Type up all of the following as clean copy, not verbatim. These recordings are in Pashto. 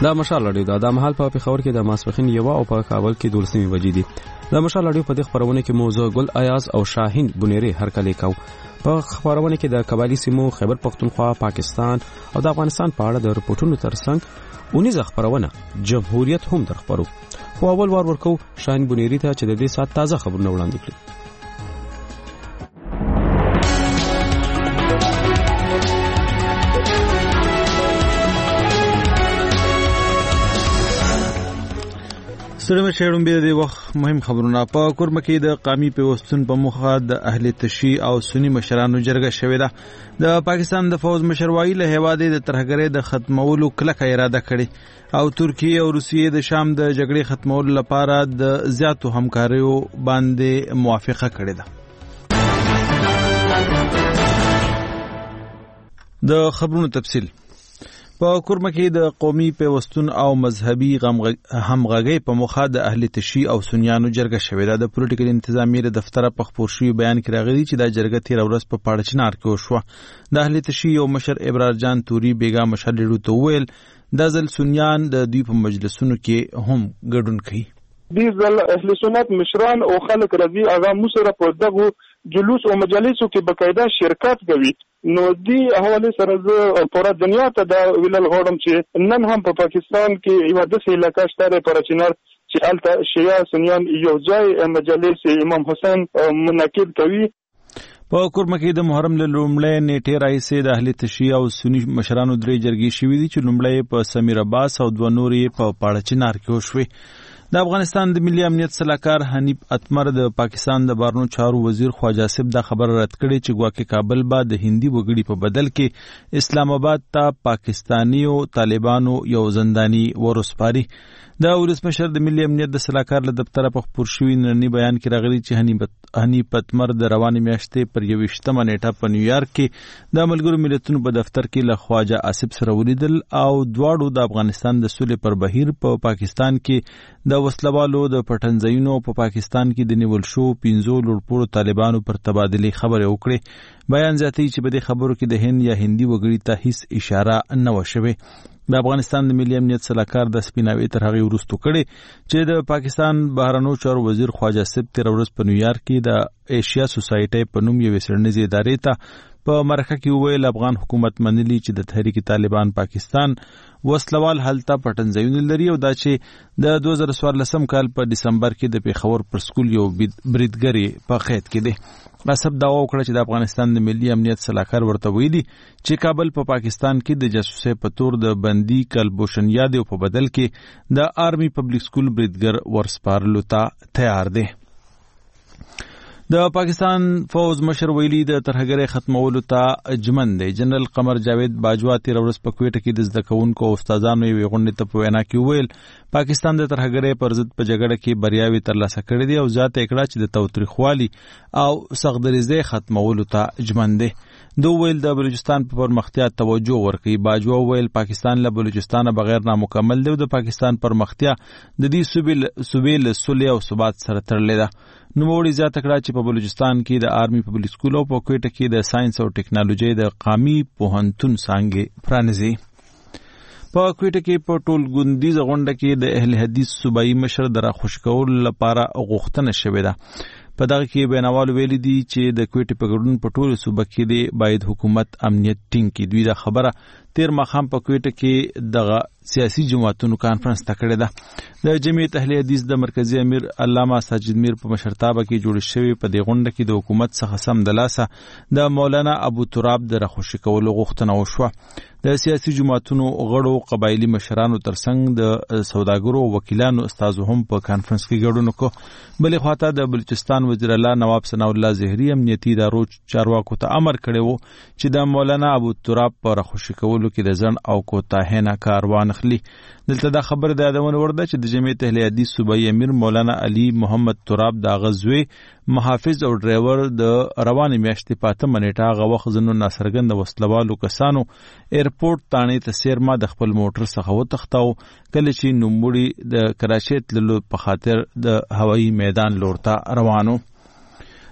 دا مشال رادیو دا مهال په پیښور کې د ماسپخین یو او په کابل کې 12 بجې دي. د مشال رادیو په دې خبرونه کې موضوع ګل ایاز او شاهین بنيري هرکلی کو. په خبرونه کې د قبایلی سیمو خیبر پختونخوا، پاکستان او د افغانستان په اړه د رپورټونو ترڅنګ اونیزه خبرونه جمهوریت هم درخبرو. خو اول وار ورکو شاهین بنيري ته چې د دې سات تازه خبرونه وړاندې کړي. سره شهرون به د وخت مهم خبرونه په کورمه کې د قومي پیوستون په مخه د اهل تشیع او سنی مشرانو جرګه شوې ده. د پاکستان د فوز مشروایی له هوادې د ترهګرۍ د ختمولو کلکه اراده کړې او ترکیه او روسیې د شام د جګړې ختمولو لپاره د زیاتو همکاریو باندې موافقه کړې ده. د خبرونو تفصیل په کورمه کې د قومي پیوستون او مذهبي همغږۍ په مخه د اهل تشیع او سنیانو جرګه شوې ده. د پولیټیکل انتظامیې د دفتر په خبر شوی بیان کې راغلي چې دا جرګه تیر ورځ په پاړچنار کې وشوه. د اهل تشیع او مشر ابرار جان توري بیگا مشالډو ته ویل د ځل سنیان د دوی په مجلسونو کې هم ګډون کوي. دې ځل اهل سنت مشران او خلک رضی اغا مسره په دغه جلوس او مجالسو کې بقاعده شرکت کوي. نو دی حواله سره زه پورا دنیا ته دا ویلل غواړم چې نن هم په پاکستان کې یو داسې علاقه شته پر چنار چې الته شیعه سنیان یو ځای مجالس امام حسین منعقد کوي. په کورمه کې د محرم له لومړۍ نیټې راهیسې د اهل تشیع او سنی مشرانو درې جرګې شوې دي چې لومړی په سمیر عباس او دوه نورې په پاړچنار کې وشوې. د افغانستان د ملي امنیت صلاحکار حنیف اتمر د پاکستان د بهرنیو چارو وزیر خواجه آصف دا خبر رد کړي چې ګواکې کابل به د هندي وګړي په بدل کې اسلام آباد ته پاکستانیو طالبانو یو زنداني ورسپاري. د ولسمشر د ملي امنیت د صلاحکار له دفتر په خبر شوی نننی بیان کې راغلي چې حنیف اتمر د روانې میاشتې پر 21 نیټه په نیویارک کې د ملګرو ملتونو په دفتر کې له خواجه آصف سره ولیدل او دواړو د افغانستان د سولې پر بهیر په پاکستان کې د وسلوالو د پټنځایونو په پاکستان کې د نیول شو 15 لوړپوړو طالبانو پر تبادله خبرې وکړي. بیان زیاتوي چې په دې خبرو کې د هند یا هندي وګړي ته هیڅ اشاره نه وشوه. د افغانستان د ملي امنیت صلاحکار د سپیناوي تر هغه وروسته کړي چې د پاکستان بهرنیو چارو وزیر خواجه آصف تیر ورځ په نیویارک کې د ایشیا سوسایټي په نوم یو څېړنیزې ادارې ته په مرکه کې ویل افغان حکومت منلي چې د تحریک طالبان پاکستان وسلوال هلته پټنځایونه لري او دا چې د 2014 کال په دسمبر کې د پیښور پر سکول یو بریدګری په قید کې دی. آصف دعوا وکړه چې د افغانستان د ملي امنیت صلاحکار ورته ویلي چې کابل په پاکستان کې د جاسوسۍ په تور د بندي کلبوشن یاد او په بدل کې د آرمي پبلک سکول بریدګر ورسپارلو ته تیار دی. د پاکستان فوز مشر ویلي د ترهګرۍ ختمولو ته جمن دی. جنرال قمر جاوید باجوا تیر ورځ په کوټه کې د زده کوونکو او استادانو یوې غونډې ته په وینا کې ویل پاکستان د ترهګرۍ پر ضد په جګړه کې بریاوي ترلاسه کړې دي او ذات یې کړه چې د تاوتریخوالي او سختدریزۍ ختمولو ته جمن دی. دو ویل د بلوچستان په پرمختیا توجه ورکوي. باجوا ویل پاکستان له بلوچستان بغیر نامکمل دی او د پاکستان پرمختیا د دې صوبې له صلح او ثبات سره تړلې ده. نوموړي زیاته کړه چې په بلوچستان کې د آرمي پبلک سکول او په کوټه کې د ساينس او ټیکنالوژي د قومي پوهنتون څانګې پرانیزي. په کوټه کې په ټول ګوندیز غونډه کې د اهل حدیث صوبایي مشر د راخوشکول لپاره غوښتنه شوې ده. په دغه کې بینوال ویلي دي چې د کوټې په ګډون په ټول صوبه کې دی باید حکومت امنیت ټینګ کړي. دوی دا خبره تیر ماښام په کوټه کې دغه سیاسي جماعتونو کانفرنس ته کړې ده. د جمعیت اهل حدیث د مرکزی امیر علامه ساجد میر په مشرتابه کې جوړ شوی په دې غونډه کې د حکومت څخه سم د لاسه د مولانا ابو تراب د راخوشي کولو غوښتنه وشوه. د سیاسي جماعتونو غړو قبایلی مشرانو ترڅنګ د سوداګرو او وکیلانو استازو هم په کانفرنس کې ګډون وکړ. بلې خواته د بلوچستان وزیر اعلی نواب ثناء الله زهري امنیتي ادارو چارواکو ته امر کړی و چې د مولانا ابو تراب په راخوشي کولو کې د ځنډ او کوتاهۍ نه کار وانخلي. دلته دا خبر د یادونه ورده چې د جمعیت اهل حدیث صوبایي امیر مولانا علي محمد تراب دا غزوی محافظ او ډرایور د روانې میاشتې په 8 نیټه هغه وخت ځینو ناڅرګند وسلوالو کسانو ایرپورټ تانې ته څیرمه د خپل موټر څخه وتښتاو کله چې نوموړي د کراچۍ تللو په خاطر د هوایي میدان لور ته روانو.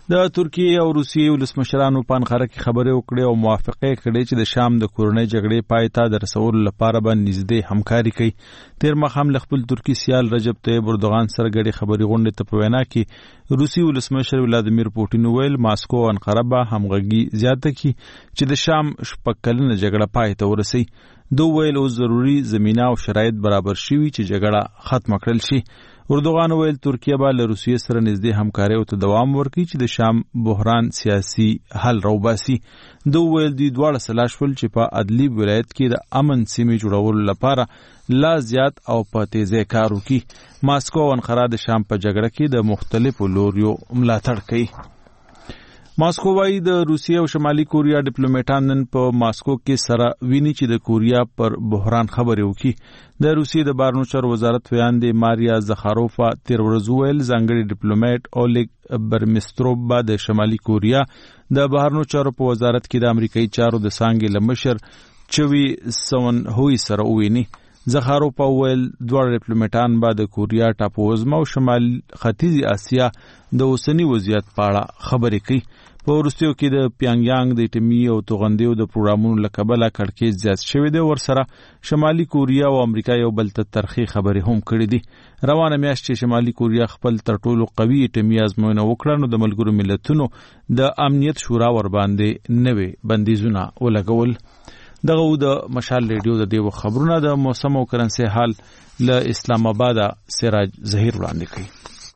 د ترکیې او روسیې ولسمشرانو په انقره کې خبرې وکړې او موافقه کړې چې د شام د کورنۍ جګړې پای ته د رسولو لپاره به نږدې همکاري کوي. تیر ماښام له خپل ترکي سیال رجب طیب اردوغان سره ګډې خبرې غونډې ته په وینا کې روسي ولسمشر ولادیمیر پوټین وویل ماسکو او انقره به همغږي زیاته کړي چې د شام شپږ کلنه جګړه پای ته ورسوي. دوی ویل اوس ضروري زمینه او شرایط برابر شوي چې جګړه ختمه کړل شي. اردوغان ویل ترکیه به له روسیې سره نږدې همکارۍ ته دوام ورکړي چې د شام بحران سیاسي حل راوباسي. دوی ویل دوی دواړه سلا شول چې په ادلیب ولایت کې د امن سیمې جوړولو لپاره لا زیات او په تیزی کار وکړي. ماسکو او انقره د شام په جګړه کې د مختلفو لوریو ملاتړ کوي. ماسکو وايي د روسیې او شمالي کوریا ډیپلوماټان نن په ماسکو کې سره ویني چې د کوریا پر بحران خبرې وکړي. د روسیې د بهرنیو چارو وزارت ویاندې ماریا زخاروفا تیر ورځ وویل ځانګړي ډیپلوماټ اولیګ برمیستروف به د شمالي کوریا د بهرنیو چارو په وزارت کې د امریکایي چارو د څانګې له مشر چوي سون هوی سره وویني. زخاروفا وویل دواړه ډیپلوماټان به د کوریا ټاپووزمه او شمال ختیځي اسیا د اوسني وضعیت په اړه خبرې کوي. په وروستیو کې د پیانګیانګ د اټومي او توغندیو د پروګرامونو له کبله کړکېچ زیات شوی دی. ورسره شمالي کوریا او امریکا یو بل ته ترخی خبرې هم کړې دي. روانه میاشت چې شمالي کوریا خپل تر ټولو قوي اټومي ازموینه وکړه نو د ملګرو ملتونو د امنیت شورا ور باندې نوي بندیزونه ولګول. دغه د مشال ریډیو د دیو خبرونه د موسم او کرنسي حال له اسلام آباد سراج ظهیر وړاندې کوي.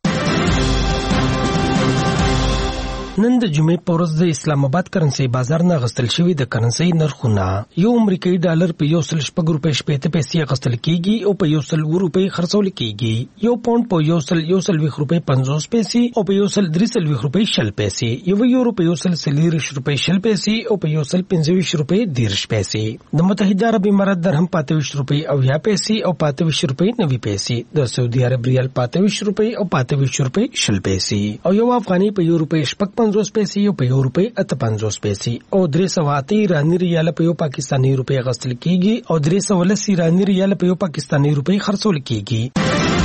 نن د جمعې په ورځ د اسلام آباد کرنسي بازار نه غستل شوی د کرنسي نرخونه یو امریکایي ډالر په 1.8 روپۍ 80 پیسې غستل کیږي او په 1.2 روپۍ خرڅول کیږي. یو پاوند په 1.20 روپۍ 50 پیسې او په 1.3 روپۍ 60 پیسې. یو یورو په 1.40 روپۍ 60 پیسې او په 1.25 روپۍ 10 پیسې. د متحده عرب امارات درهم 25 روپۍ او 10 پیسې او 25 روپۍ 90 پیسې. د سعودي عرب ریال 25 روپۍ او 25 روپۍ 60 پیسې او یو افغاني په 1 روپۍ 50 پیسې او په 1 روپۍ 58 پیسې او 300 ایرانی ریال په یو پاکستانی روپۍ غستل کیږي او 310 ایرانی ریال په یو پاکستانی روپۍ خرڅول کیږي.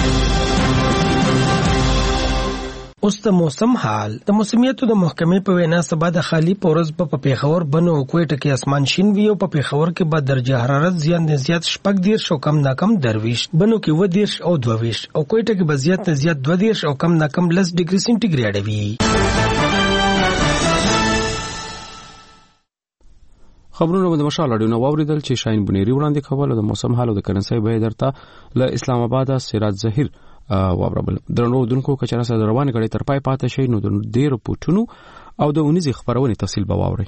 اوس د موسم حال. د موسمیاتو د محکمې په وینا سبا د خالی پورز په پیښور بنو او کوټه کې اسمان شین وی او په پیښور کې به درجه حرارت زیات نه زیات شپږ دیر شو کم نه کم درویش بنو کې و دیر او 22 او کوټه کې به زیات نه زیات 2 دیر او کم نه کم 10 ډیګري سنټیګریډ وي. خبرونه د مشال اډیو نو اوریدل چې شاین بنيري وړاندې کول د موسم حالو د کرنسي به درته له اسلام آباد سراج ظهیر وابربل درنو دونکو کچره سره روان غړي تر پای پاتې شي نو د ډیر پټونو او د اونیزي خبرونه تفصیل به واوري.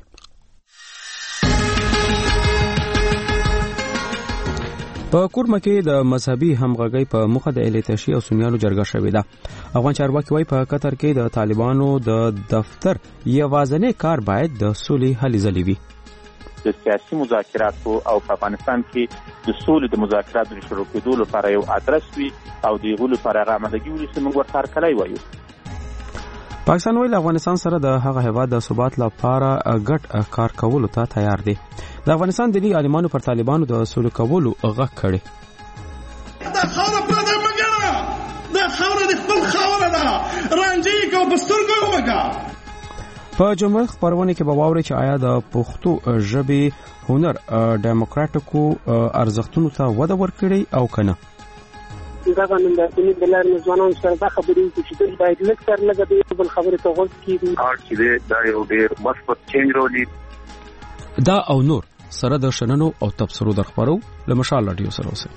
په کورمه کې د مذهبي همغږي په مخه د الیتشي او سنیانو جرګه شوې ده. افغان چارواکي وايي په قطر کې د طالبانو د دفتر یوازنې کار باید د صلح حل ځلوي. د سیاسي مذاکراتو او په افغانستان کې د سولې د مذاکراتو د شروع کېدو لپاره یو ادرس وي او د غولو لپاره رامدګي ولې چې موږ ورته کړای وایو. پاکستان ویل افغانستان سره د هغه هیواد د ثبات لپاره ګډ کار کولو ته تیار دی. د افغانستان دلی عالمانو پر طالبانو د سولې کولو غږ کړي. دا خاوره پر دې مګنه دا خاوره د خپل خاوره ده رانجی کو بسترګو وګا. په جمهور خبرونه کې به واوري چې آیا د پښتو ژبې هنر ډیموکراتیکو ارزښتونو ته وده ورکړي او کنه. دا غنن د دې بلار ځوانان سره دا خبرې چې د باید لکتر لګه د بل خبرې ته غوږ کیږي چې دا یو ډېر مثبت چینج راولي. دا او نور سره د شننو او تبصرو درخبرو له مشال رادیو سره اوسئ.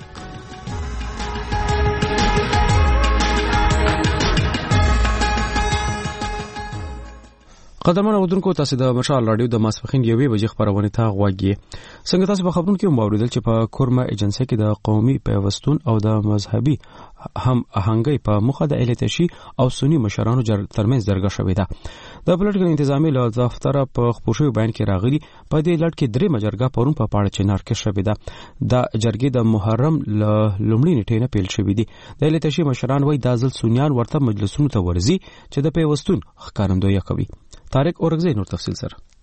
قدرمن اودونکو تاسو د مشال رادیو د ماسپخین یوې بجې خبرونه ته غوږی. څنګه تاسو په خبرونو کې موریدل چې په کورمه ایجنسی کې د قومي پیوستون او د مذهبي هم اهنګي په مخه د الیتشي او سنی مشرانو ترمنځ جرګه شوې ده. د پولیټیکل انتظامی له دفتر په خپوشوي بیان کې راغلي په دې لړ کې درې مجرګه پرون په پاړه چنار کې شوې ده. د جرګې د محرم لومړی نیټه نه پیل شوې دي. د الیتشي مشران وایي د ځل سنیان ورته مجلسونو ته ورزي چې د پیوستون ښکارندویي کوي. طارق اورغزی نور تفصیل سره.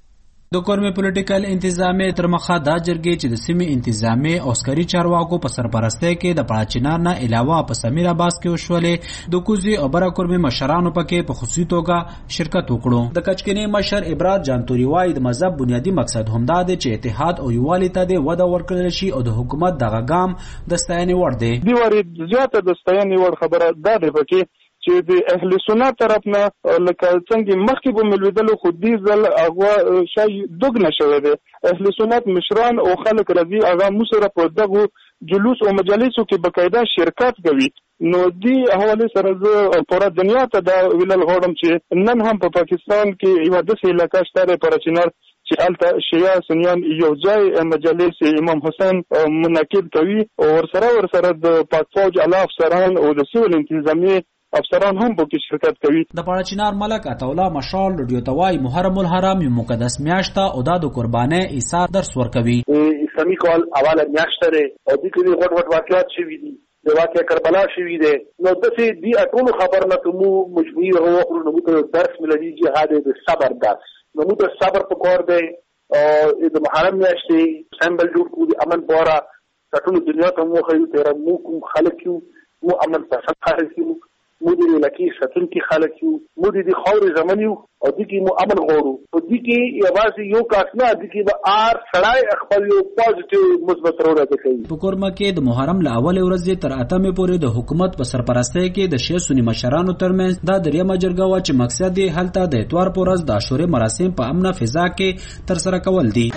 د کورمې پولیټیکل انتظامی تر مخه دا جرګې چې د سیمې انتظامی او عسکري چارواکو په سرپرستۍ کې د پړاچینار نه علاوه په سمیر عباس کې وشولې د کوزي او برا کورمې مشرانو پکې په خصوصي توګه شرکت وکړو. د کچکینی مشر ابراج جانتوري وايي د مذهب بنیادی مقصد همدا دی چې اتحاد او یووالي ته د وده ورکړل شي او د حکومت دغه ګام د ستاینې وړ دی. دی وری زیاته د ستاینې وړ خبره دا دی پکې چې د اهل سنت طرف نه لکه څنګه مخکې به ملویدلو خو دې ځل هغه شای دوګ نشوي دی. اهل سنت مشران او خلک راځي هغه موسره په دغه جلوس او مجالسو کې بقاعده شرکت کوي. نو دې حواله سره زه پوره دنیا ته دا ویلل غواړم چې نن هم په پاکستان کې یو داسې علاقه شته پر چینار چې الته شیعه سنیان یو ځای مجالس امام حسین منعقد کوي او ورسره د پاک فوج اعلی افسران او د سیول انتظامی افسران هم په کې شرکت کوي. د پړاچینار ملک عطاولا مشال رادیو توای محرم الحرام یو مقدس میاشت او د قربانه عیسی درس ورکوي. اسلامي کال اواله میاشت ده او د کې غټ واقعیت شوي دي. د واقع کربلا شوي ده. نو دسه دی ټول خبر نه کوم مجبوری هو نو ته درس ملي جهاد د صبر درس. نو ته صبر په کور ده او د محرم میاشت سمبل جوړ کو د امن بورا ټول دنیا ته مو خیر تیر مو کوم خلک یو مو امن پسند خلک یو مو دې لکه ستون کې خلک یو مو دې خاورې زمن یو او دې کې مو امن غوړو او دې کې یوازې یو کاس نه دې کې به ار سړای خپل یو پوزټیو مثبت رول کوي. په کورما کې د محرم له اول ورځې تر اتمې پورې د حکومت په سرپرستۍ کې د شیعه سنی مشرانو ترمنځ دا دریمه جرګه و چې مقصد یې هلته د اتوار په ورځ د عاشورې مراسم په امنه فضا کې تر سره کول دي.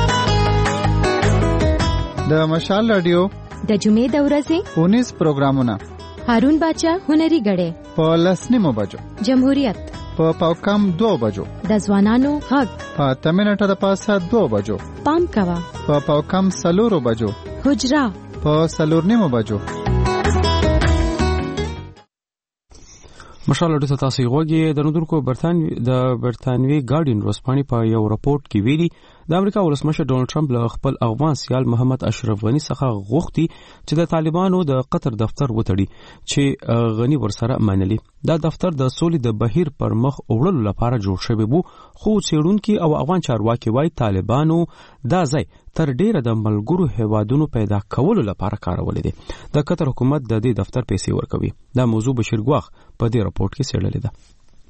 د مشال رادیو د جمعې د ورځې 19 پروګرامونه هارون باچا هنري غړې په لسنیمو بجو جمهوریت په پاوکم 2 بجو د ځوانانو غږ په تمنټه د پاسه 2 بجو پام کوا په پاوکم 3 بجو حجرا په 3 بجو. مشال اډو تاسو غوږی د نودونکو برتانوي ګارډین روسپانی په یو راپورټ کې ویلي د امریکا ولسمشر ډونالد ټرمپ له خپل افغان سیال محمد اشرف غنی څخه غوښتي چې د طالبانو د قطر دفتر وتړي چې غنی ورسره منلي. دا دفتر د سولې د بهیر پر مخ وړلو لپاره جوړ شوی وو خو څېړونکي او افغان چارواکي وايي طالبانو دا ځای تر ډیره د ملګرو هیوادونو پیدا کولو لپاره کارول دي. د قطر حکومت د دې دفتر پیسې ورکوي. دا موضوع بشیر ګواخ په دې راپورټ کې څېړلې ده.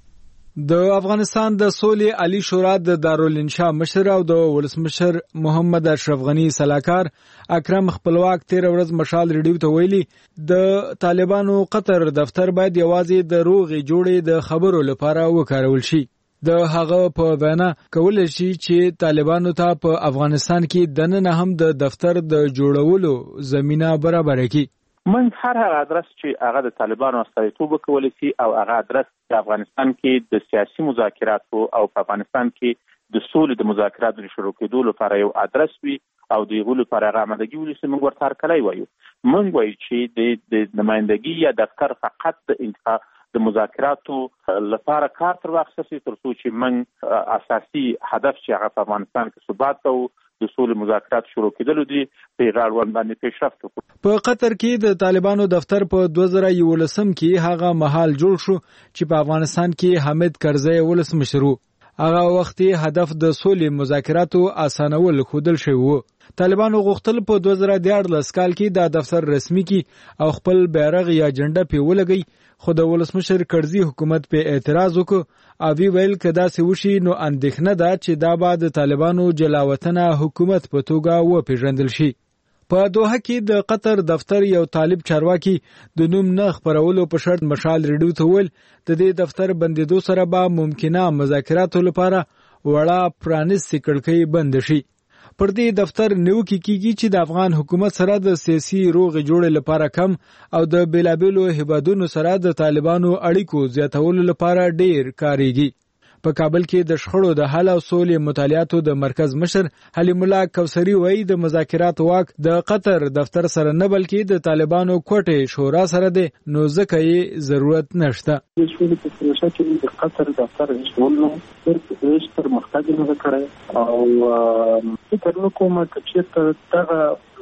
د افغانستان د سولې عالی شورا د دارالانشا مشر او د ولسمشر محمد اشرف غنی سلاکار اکرم خپلواک 13 ورځ مشال ریډیو ته ویلي د طالبانو قطر دفتر باید یوازې د روغې جوړې د خبرو لپاره وکارول شي. د هغه په وینا کول شي چې طالبانو ته په افغانستان کې دننه هم د دفتر د جوړولو زمينه برابر کړي. من هر ادرس چې هغه د طالبانو استازیتوب کولی شي او هغه ادرس په افغانستان کې د سیاسي مذاکراتو او په افغانستان کې د سولې د مذاکراتو شروع کېدو لپاره یو ادرس وي او د یو لپاره هغه آمادګي ولري موږ ورته هرکلی وایو. موږ وایو چې د نمائندګي یا دفتر فقط د انتخاب د مذاکراتو لپاره کار تر واخیستل شي تر څو چې موږ اساسي هدف چې هغه په افغانستان کې ثبات او د سولې مذاکرات شروع کېدل دي په غاړه باندې پیشرفت وکړي. په قطر کې د طالبانو دفتر په 2011 کې هغه محل جوړ شو چې په افغانستان کې حامد کرزی ولسمشر وو. هغه وخت هدف د سولې مذاکراتو اسانول خودل شوی وو. طالبانو غوښتل په 2014 کال کې دا دفتر رسمي کړي او خپل بیرغ یا جنډه په ولګي خو د ولسمشر کرزی حکومت په اعتراض وکړ او ویل کدا سی وشي نو اندېښنه ده چې دا بعد طالبانو جلاوطنه حکومت په توګه و پیژندل شي. په دوحه کې د قطر دفتر یو طالب چارواکي د نوم نه خبرولو په شرط مشال ریډیو ته ویل د دې دفتر بندیدو سره به ممکنه مذاکراتو لپاره وړه پرانیستې کړکۍ بند شي. پر دې دفتر نیو کیږي چې د افغان حکومت سره د سیاسي روغې جوړې لپاره کم او د بیلابیلو هیوادونو سره د طالبانو اړیکو زیاتولو لپاره ډیر کاریږي. په کابل کې د شخړو د حل او سولې مطالعاتو د مرکز مشر حلیم الله کوثری وایي د مذاکرات واک د قطر دفتر سره نه بلکې د طالبانو کوټې شورا سره دی نو ځکه یې ضرورت نشته. د شولې په پروسه کې د قطر دفتر شولو پر مختګ نه کړی او فکر نکوم چې دغه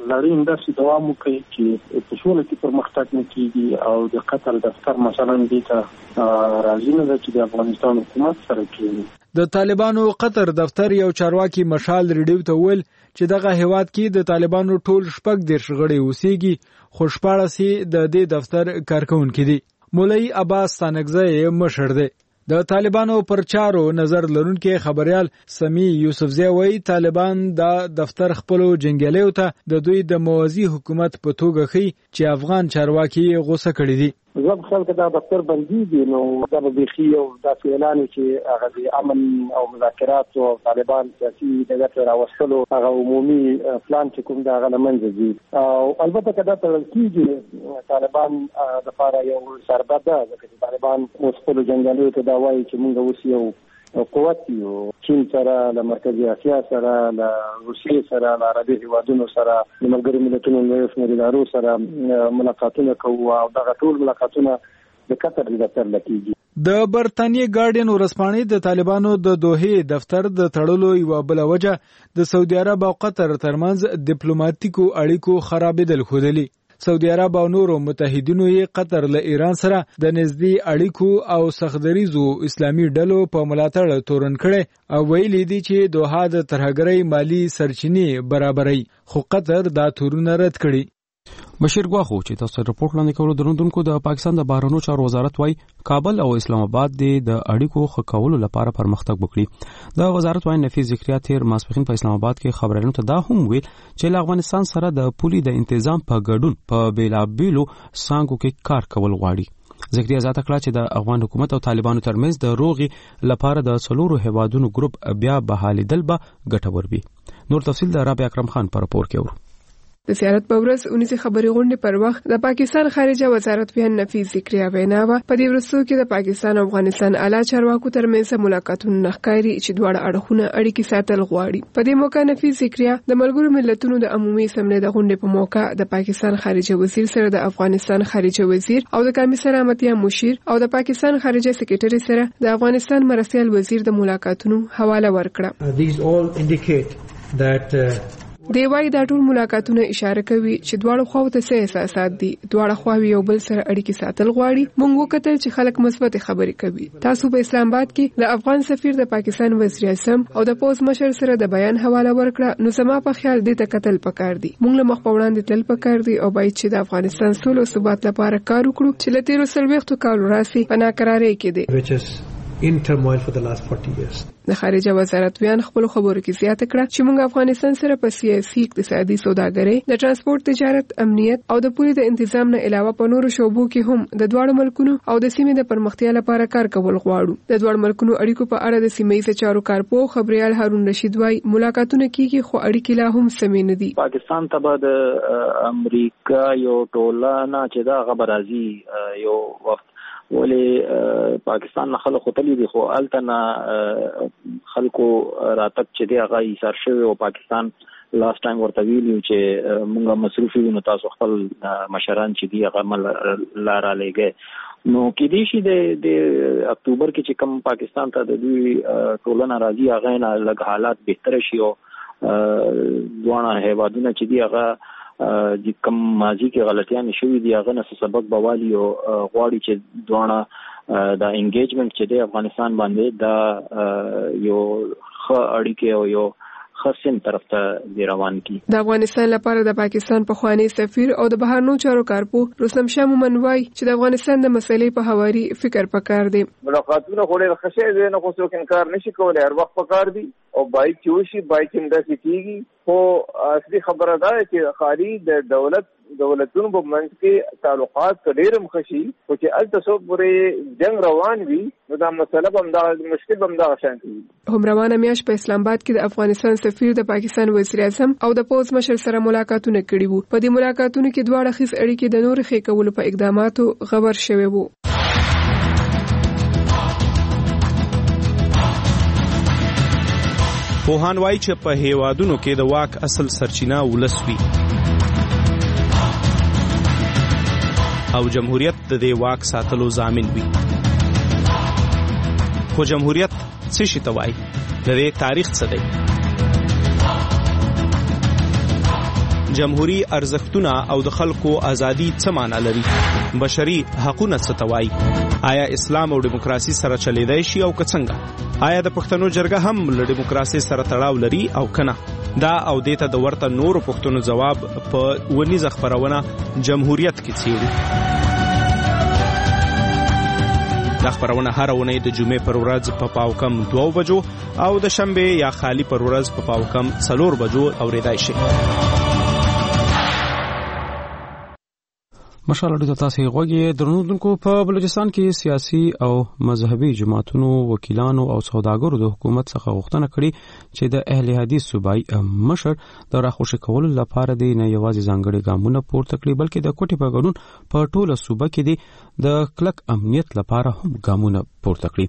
لړۍ داسې دوام وکړي چې په سوله کې پرمختګ نه کیږي او د قطر دفتر مثلا دې ته راځي نه چې د افغانستان حکومت سره کېږي. د طالبانو قطر دفتر یو چارواکي مشال ریډیو ته ویل چې دغه هیواد کې د طالبانو ټول 14 غړي اوسېږي خو 14 د دې دفتر کارکونکي دي. مولوی عباس ستانکزی مشر دی. د طالبانو پر چارو نظر لرونکي خبريال سمی یوسفزی وایي طالبان د دفتر خپل جنگیالیو ته د دوی د موازی حکومت په توګه خي چې افغان چارواکي غوسه کړی دي. زب خلک دا دفتر بندي دي نو دا به خي او دا اعلان چې هغه د امن او مذاکرات او طالبان سیاسي دغه راوستلو هغه عمومي پلان چې کوم دا هغه لمنځه دي او البته کدا تل کېږي طالبان د لپاره یو سربد ده چې طالبان مستقل جنگالیو ته دا وایي چې موږ اوس یو قوت یو چین سره له مرکزی اسیا سره له روسیې سره له عربي هیوادونو سره د ملګرو ملتونو له ادارو سره ملاقاتونه کوو او دغه ټول ملاقاتونه د قطر د دفتر لکېږي. د برتانیې ګارډین ورسپانې د طالبانو د دوحې دفتر د تړلو یو بل وجه د سعودي عرب او قطر ترمنځ ډیپلوماټیکو اړیکو خرابېدل ښودلي. سعودي عرب او نورو متحدینو یې قطر له ایران سره د نږدې اړیکو او سختدریزو اسلامي ډلو په ملاتړ تورن کړي او ویلي دي چې دوحه د ترهګرۍ مالی سرچینې برابري خو قطر دا تورونه رد کړي. بشیر غواخو چې تاسو رپورټ لاندې کولو درندونکو د پاکستان د بهرنیو چارو وزارت وايي کابل او اسلام آباد د اړیکو ښه کولو لپاره پرمختګ وکړي. د وزارت وايي نفیس ذکریا تیر ماسپخین په اسلام آباد کې خبرونه ته دا هم ویل چې له افغانستان سره د پولي د تنظیم په ګډون په بیلابیلو څانګو کې کار کول غواړي. ذکریا زیاته کړه چې د افغان حکومت او طالبانو ترمنځ د روغي لپاره د څلورو هیوادونو ګروپ بیا بحالیدل به ګټور وي. نور تفصیل د رابعه اکرم خان پر راپور کې ورو. د سیارت په ورځ 19 خبري غونډې پر وخت د پاکستان خارجه وزارت ویان نفیس ذکریا وینا و په دې ورځو کې د پاکستان او افغانستان اعلی چارواکو ترمنځ ملاقاتونه نخکاری چې دواړه اړخونه اړیکې ساتل غواړي. په دې موقع نفیس ذکریا د ملګرو ملتونو د عمومي اسمبلی د غونډې په موقع د پاکستان خارجه وزیر سره د افغانستان خارجه وزیر او د کمیسر امتیا مشیر او د پاکستان خارجه سکرټری سره د افغانستان مرستیال وزیر د ملاقاتونو حواله ورکړه. These all indicate that دی وايي دا ټول ملاقاتونه اشاره کوي چې دواړه خواو ته څه احساسات دي. دواړه خواوې یو بل سره اړیکې ساتل غواړي. موږ وکتل چې خلک مثبت خبرې کوي. تاسو په اسلام آباد کې د افغان سفیر د پاکستان وزیر اعظم او د پوز مشر سره د بیان حواله ورکړه نو زما په خیال دې ته قتل پکار دي. موږ له مخ په وړاندې تل پکار دي او باید چې د افغانستان سولې او ثبات لپاره کار وکړو چې له تیرو 40 کالو راځي په ناکرارۍ کې دي. in turmoil for the last 40 years. د خارجه وزارت ویان خپل خبرو کې زیاته کړه چې موږ افغانستان سره په سیاسي اقتصادي سوداګرۍ د ترانسپورت تجارت امنیت او د پولي د تنظیم نه علاوه په نورو شوبو کې هم د دواړو ملکونو او د سیمې د پرمختیا لپاره کار کول غواړو. د دواړو ملکونو اړیکو په اړه د سیمې چارو کارپو خبريال هارون رشید وايي ملاقاتونه کیږي خو اړیکې لا هم سمې نه دي. پاکستان ته د امریکا یو ټولنه چې دا خبرازي یو وخت ولې پاکستان نه خلک خپل دي خو التنا خلکو راتک چې دی هغه ایثار شوی او پاکستان لاست ټایم ورته ویلو چې موږ مصروف یو نو تاسو خپل مشران چې دی هغه مل لاره لګي نو کې دي چې د اکتوبر کې چې کوم پاکستان ته د دوی ټولنه راځي هغه نه لږ حالات بهتر شي او دوه هیوادونه چې دی هغه د کوم ماضي کې غلطیاں شوې دي هغه نه سبق بوالي او غواړي چې دوه دا انګیجمنت چې د افغانستان باندې دا یو ښه اړیکې او یو خاصین طرف ته دی روان کی. د افغانستان لپاره د پاکستان په خوانی سفیر او د بهرنیو چارو کارپو رستم شاه مومن وايي چې د افغانستان د مسلې په حواري فکر پکار دی. ملاقاتونه خوري خشه دي نه خو څوک انکار نشي کولای هر وخت پکار دی او باید چوشي باید چنده کیږي خو اصلي خبره ده چې خالي د دولتونو په منځ کې تعلقات ډېر مخشي او چې التسو پورې جنگ روان وي نو دا مسله هم دا مشکل هم دا شان دي. هم روانه میاش په اسلام آباد کې د افغانستان سفیر د پاکستان وزیر اعظم او د پوز مشر سره ملاقاتونه کړي وو. په دې ملاقاتونو کې دواړه خیس اړیکې د نور خې کولو په اقداماتو خبر شوي وو. پوهان وایي چې په هیوادونو کې د واک اصل سرچینه ولس وي او جمهوریت د دې واک ساتلو ضامن وي. خو جمهوریت څه شي ته وایي؟ د دې تاریخ څه دی؟ جمهوریت ارزښتونه او د خلکو ازادي څه معنی لري؟ بشري حقوقونه څه ته وایي؟ آیا اسلام او دیموکراسي سره چلیدای شي او که څنګه؟ آیا د پښتنو جرګه هم له دیموکراسي سره تړاو لري او کنه؟ دا او دیته د ورته نورو پښتنو جواب په ونیزه خبرونه جمهوریت کې څیړو. دا خبرونه هر ونې د جمعې پر ورځ په پاوکم 2 بجو او د شنبه یا خالی پر ورځ په پاوکم 4 بجو اوریدای شي. مشاله تاسو غوږی درنودونکو په بلوچستان کې سیاسي او مذهبي جماعتونو وکیلانو او سوداګرو د حکومت څخه غوښتنه کړې چې د اهل حدیث صوبایي مشر د راخوشي کولو لپاره د نه یوازې ځانګړي ګامونه پورته کړي بلکې د کوټي په غړون په ټوله صوبه کې د کلک امنیت لپاره هم ګامونه پورته کړي.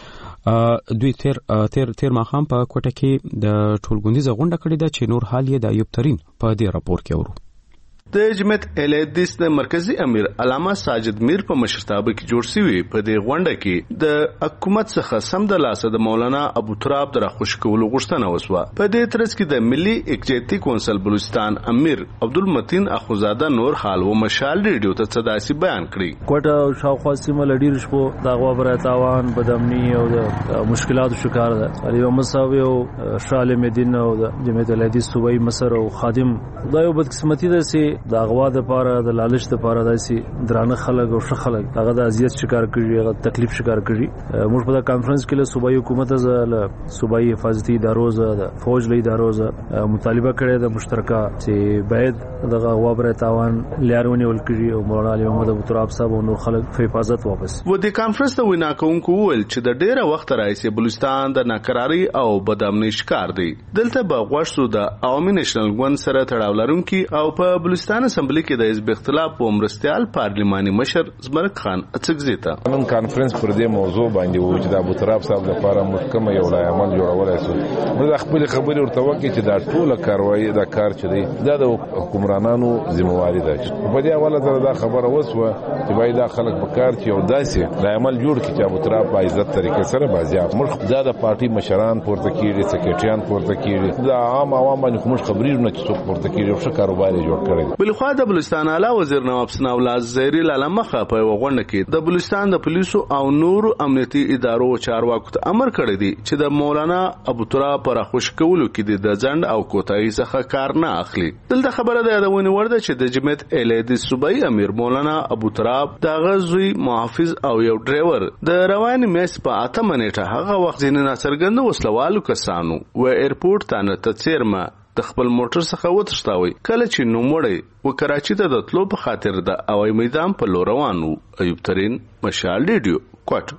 دوی تیر ماخام په کوټه کې د ټولګوندیزه غونډه کړې ده چې نور حال یې د ایوب ترين په دې راپور کې ورو. د جمعیت اهل حدیث د مرکزی امیر علامه ساجد میر په مشرتابه کې جوړ شوی په دې غونډه کې د حکومت څخه سم د لاسه د مولانا ابو تراب د راخوش کولو غوښتنه وسوه. په دې ترڅ کې د ملي اکجیتی کونسل بلوچستان امیر عبدالمتین اخوزاده نور حال و مشال ریډیو ته صداسي بیان کړی. کوټه شاوخوا سیمه لډیر شپو د غوابره تاوان بدامنی او د مشکلاتو شکار ده. علي مساوي او شال مدینه او د جمعیت اهل حدیث صوبایي مصر او خادم دا یو بدقسمتي ده سي د اغوا د پاره د لالچ د پاره داسي درانه خلک او ش خلک هغه د اذیت شکار کړي هغه تکلیف شکار کړي. موږ په کانفرنس کې له صوبایي حکومت له صوبایي حفاظتي ادارو د فوج له ادارو مطالبه کړې د مشترکه چې باید د اغوا بر تاوان لیارونه ولکړي او مولانا علي محمد ابو تراب صاحب او نور خلک په حفاظت واپس. و د کانفرنس ته وینا کوونکو ویل چې د ډیره وخت راځي بلوچستان د ناکراری او بدامنۍ شکار دی. دلته به غوښتو د عوامي نېشنل ګوند سره تړاو لرونکي او په بلوچستان اسمبلی کې د حزب اختلاف په مرستيال پارلماني مشر زمرک خان اڅکزیتا نن کانفرنس پر دې موضوع باندې و چې د ابو تراب صاحب لپاره محکمه یو لای عمل جوړولای شو. موږ خپل خبرې ورته وکړو چې دا ټوله کاروایی دا کار چې دی دا د حکومرانانو ذمہواری ده. په دې حواله سره دا خبره وسوه چې باید دا خلک په کار چې یو داسې لای عمل جوړ کړي چې ابو تراب په عزت طریقې سره بازیاب موږ دا د پارټي مشران پورته کیږي سکریټریان پورته کیږي دا عام عوام باندې موږ خبرې نه چې څوک پورته کیږي او ښه کاروبار جوړ کړي. بلخوا د بلوچستان اعلی وزیر نواب ثناءالله زهري لالمخه په غونډه کې د بلوچستان د پولیسو او نور امنیتي ادارو چارواکو ته امر کړی دی چې د مولانا ابو تراب پر خوش کولو کې د ځند او کوتاهي څخه کار نه اخلي. دلته خبره ده د ونی ورده چې د جمعیت اهل حدیث صوبایي امیر مولانا ابو تراب د غزوی محافظ او یو ډرایور د روان میس په 8 منېټه هغه وخت ځینې ناڅرګند وسلوالو کسانو و ایرپورټ ته نه تڅیرمه د خپل موټر څخه وتښتاوي کله چې نوموړی و کراچي ته د تلو په خاطر د هوایي میدان په لور روان وو. ایوب ترين مشال ریډیو کوټ.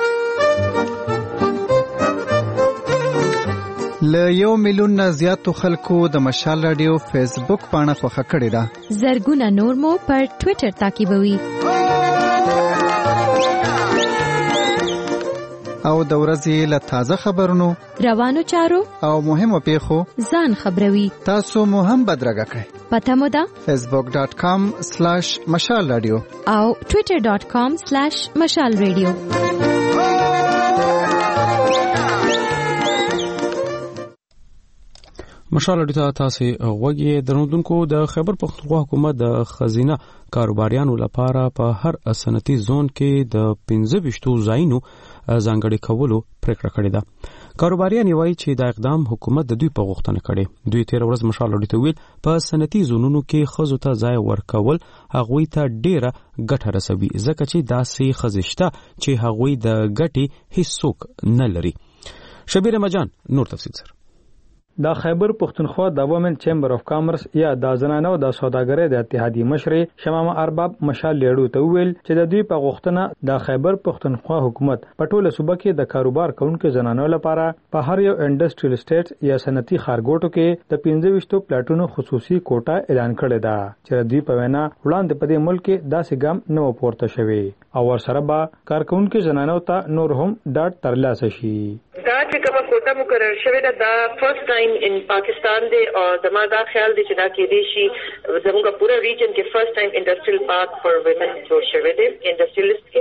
له 1 میلیون نه زیاتو خلکو د مشال رادیو فیسبوک پاڼه خوښه کړې ده. زرګونه نور مو پر ټوئیټر تعقیبوي. او د ورځې له تازه خبرونو روانو چارو او مهمو پیښو ځان خبروي. تاسو مو هم بدرګه کړئ. پته مو ده facebook.com/mashalradio او twitter.com/mashalradio. مشال ډیټا تاسو غوږی درنودونکو د خیبر پختونخوا حکومت د خزینه کاروباریانو لپاره په هر صنعتي زون کې د 15 ځایونو ځانګړي کولو پریکړه کړې ده. کاروباریان وایي چې دا اقدام حکومت د دوی په غوښتنه کړي. دوی تیر ورځ مشال ډیټا ویل په صنعتي زونونو کې خزو ته ځای ورکول هغوی ته ډیره ګټه رسوي ځکه چې داسې خزشته چې هغوی د ګټي هیڅوک نه لري. شبیر مجان نور تفصیل سره. د خیبر پختونخوا د وومن چیمبر اف کامرس یا د زنانو د سوداګرۍ د اتحادیې مشر شمامه ارباب مشال لیړو ته ویل چې د دوی په غوښتنه د خیبر پختونخوا حکومت په ټوله صوبه کې د کاروبار کوونکو زنانو لپاره په هر یو انډستریل سټیټ یا صنعتي ښارګوټو کې د 15 پلاټونو خصوصي کوټه اعلان کړی ده چې دوی په وینا وړاندې په دې ملک کې داسې ګام نه پورته شوی او ورسره به کارکونکو زنانو ته نور هم ډاډ ترلاسه شي. دا چې کومه کوټه مقرر شوې ده دا فرست ټایم ان پاکستان دی او زما دا خیال دی چې دا کې دی شي زموږ پوره ریجن کې فرست ټایم انډستریل پارک فار ویمن جوړ شوی دی انډستریلست کې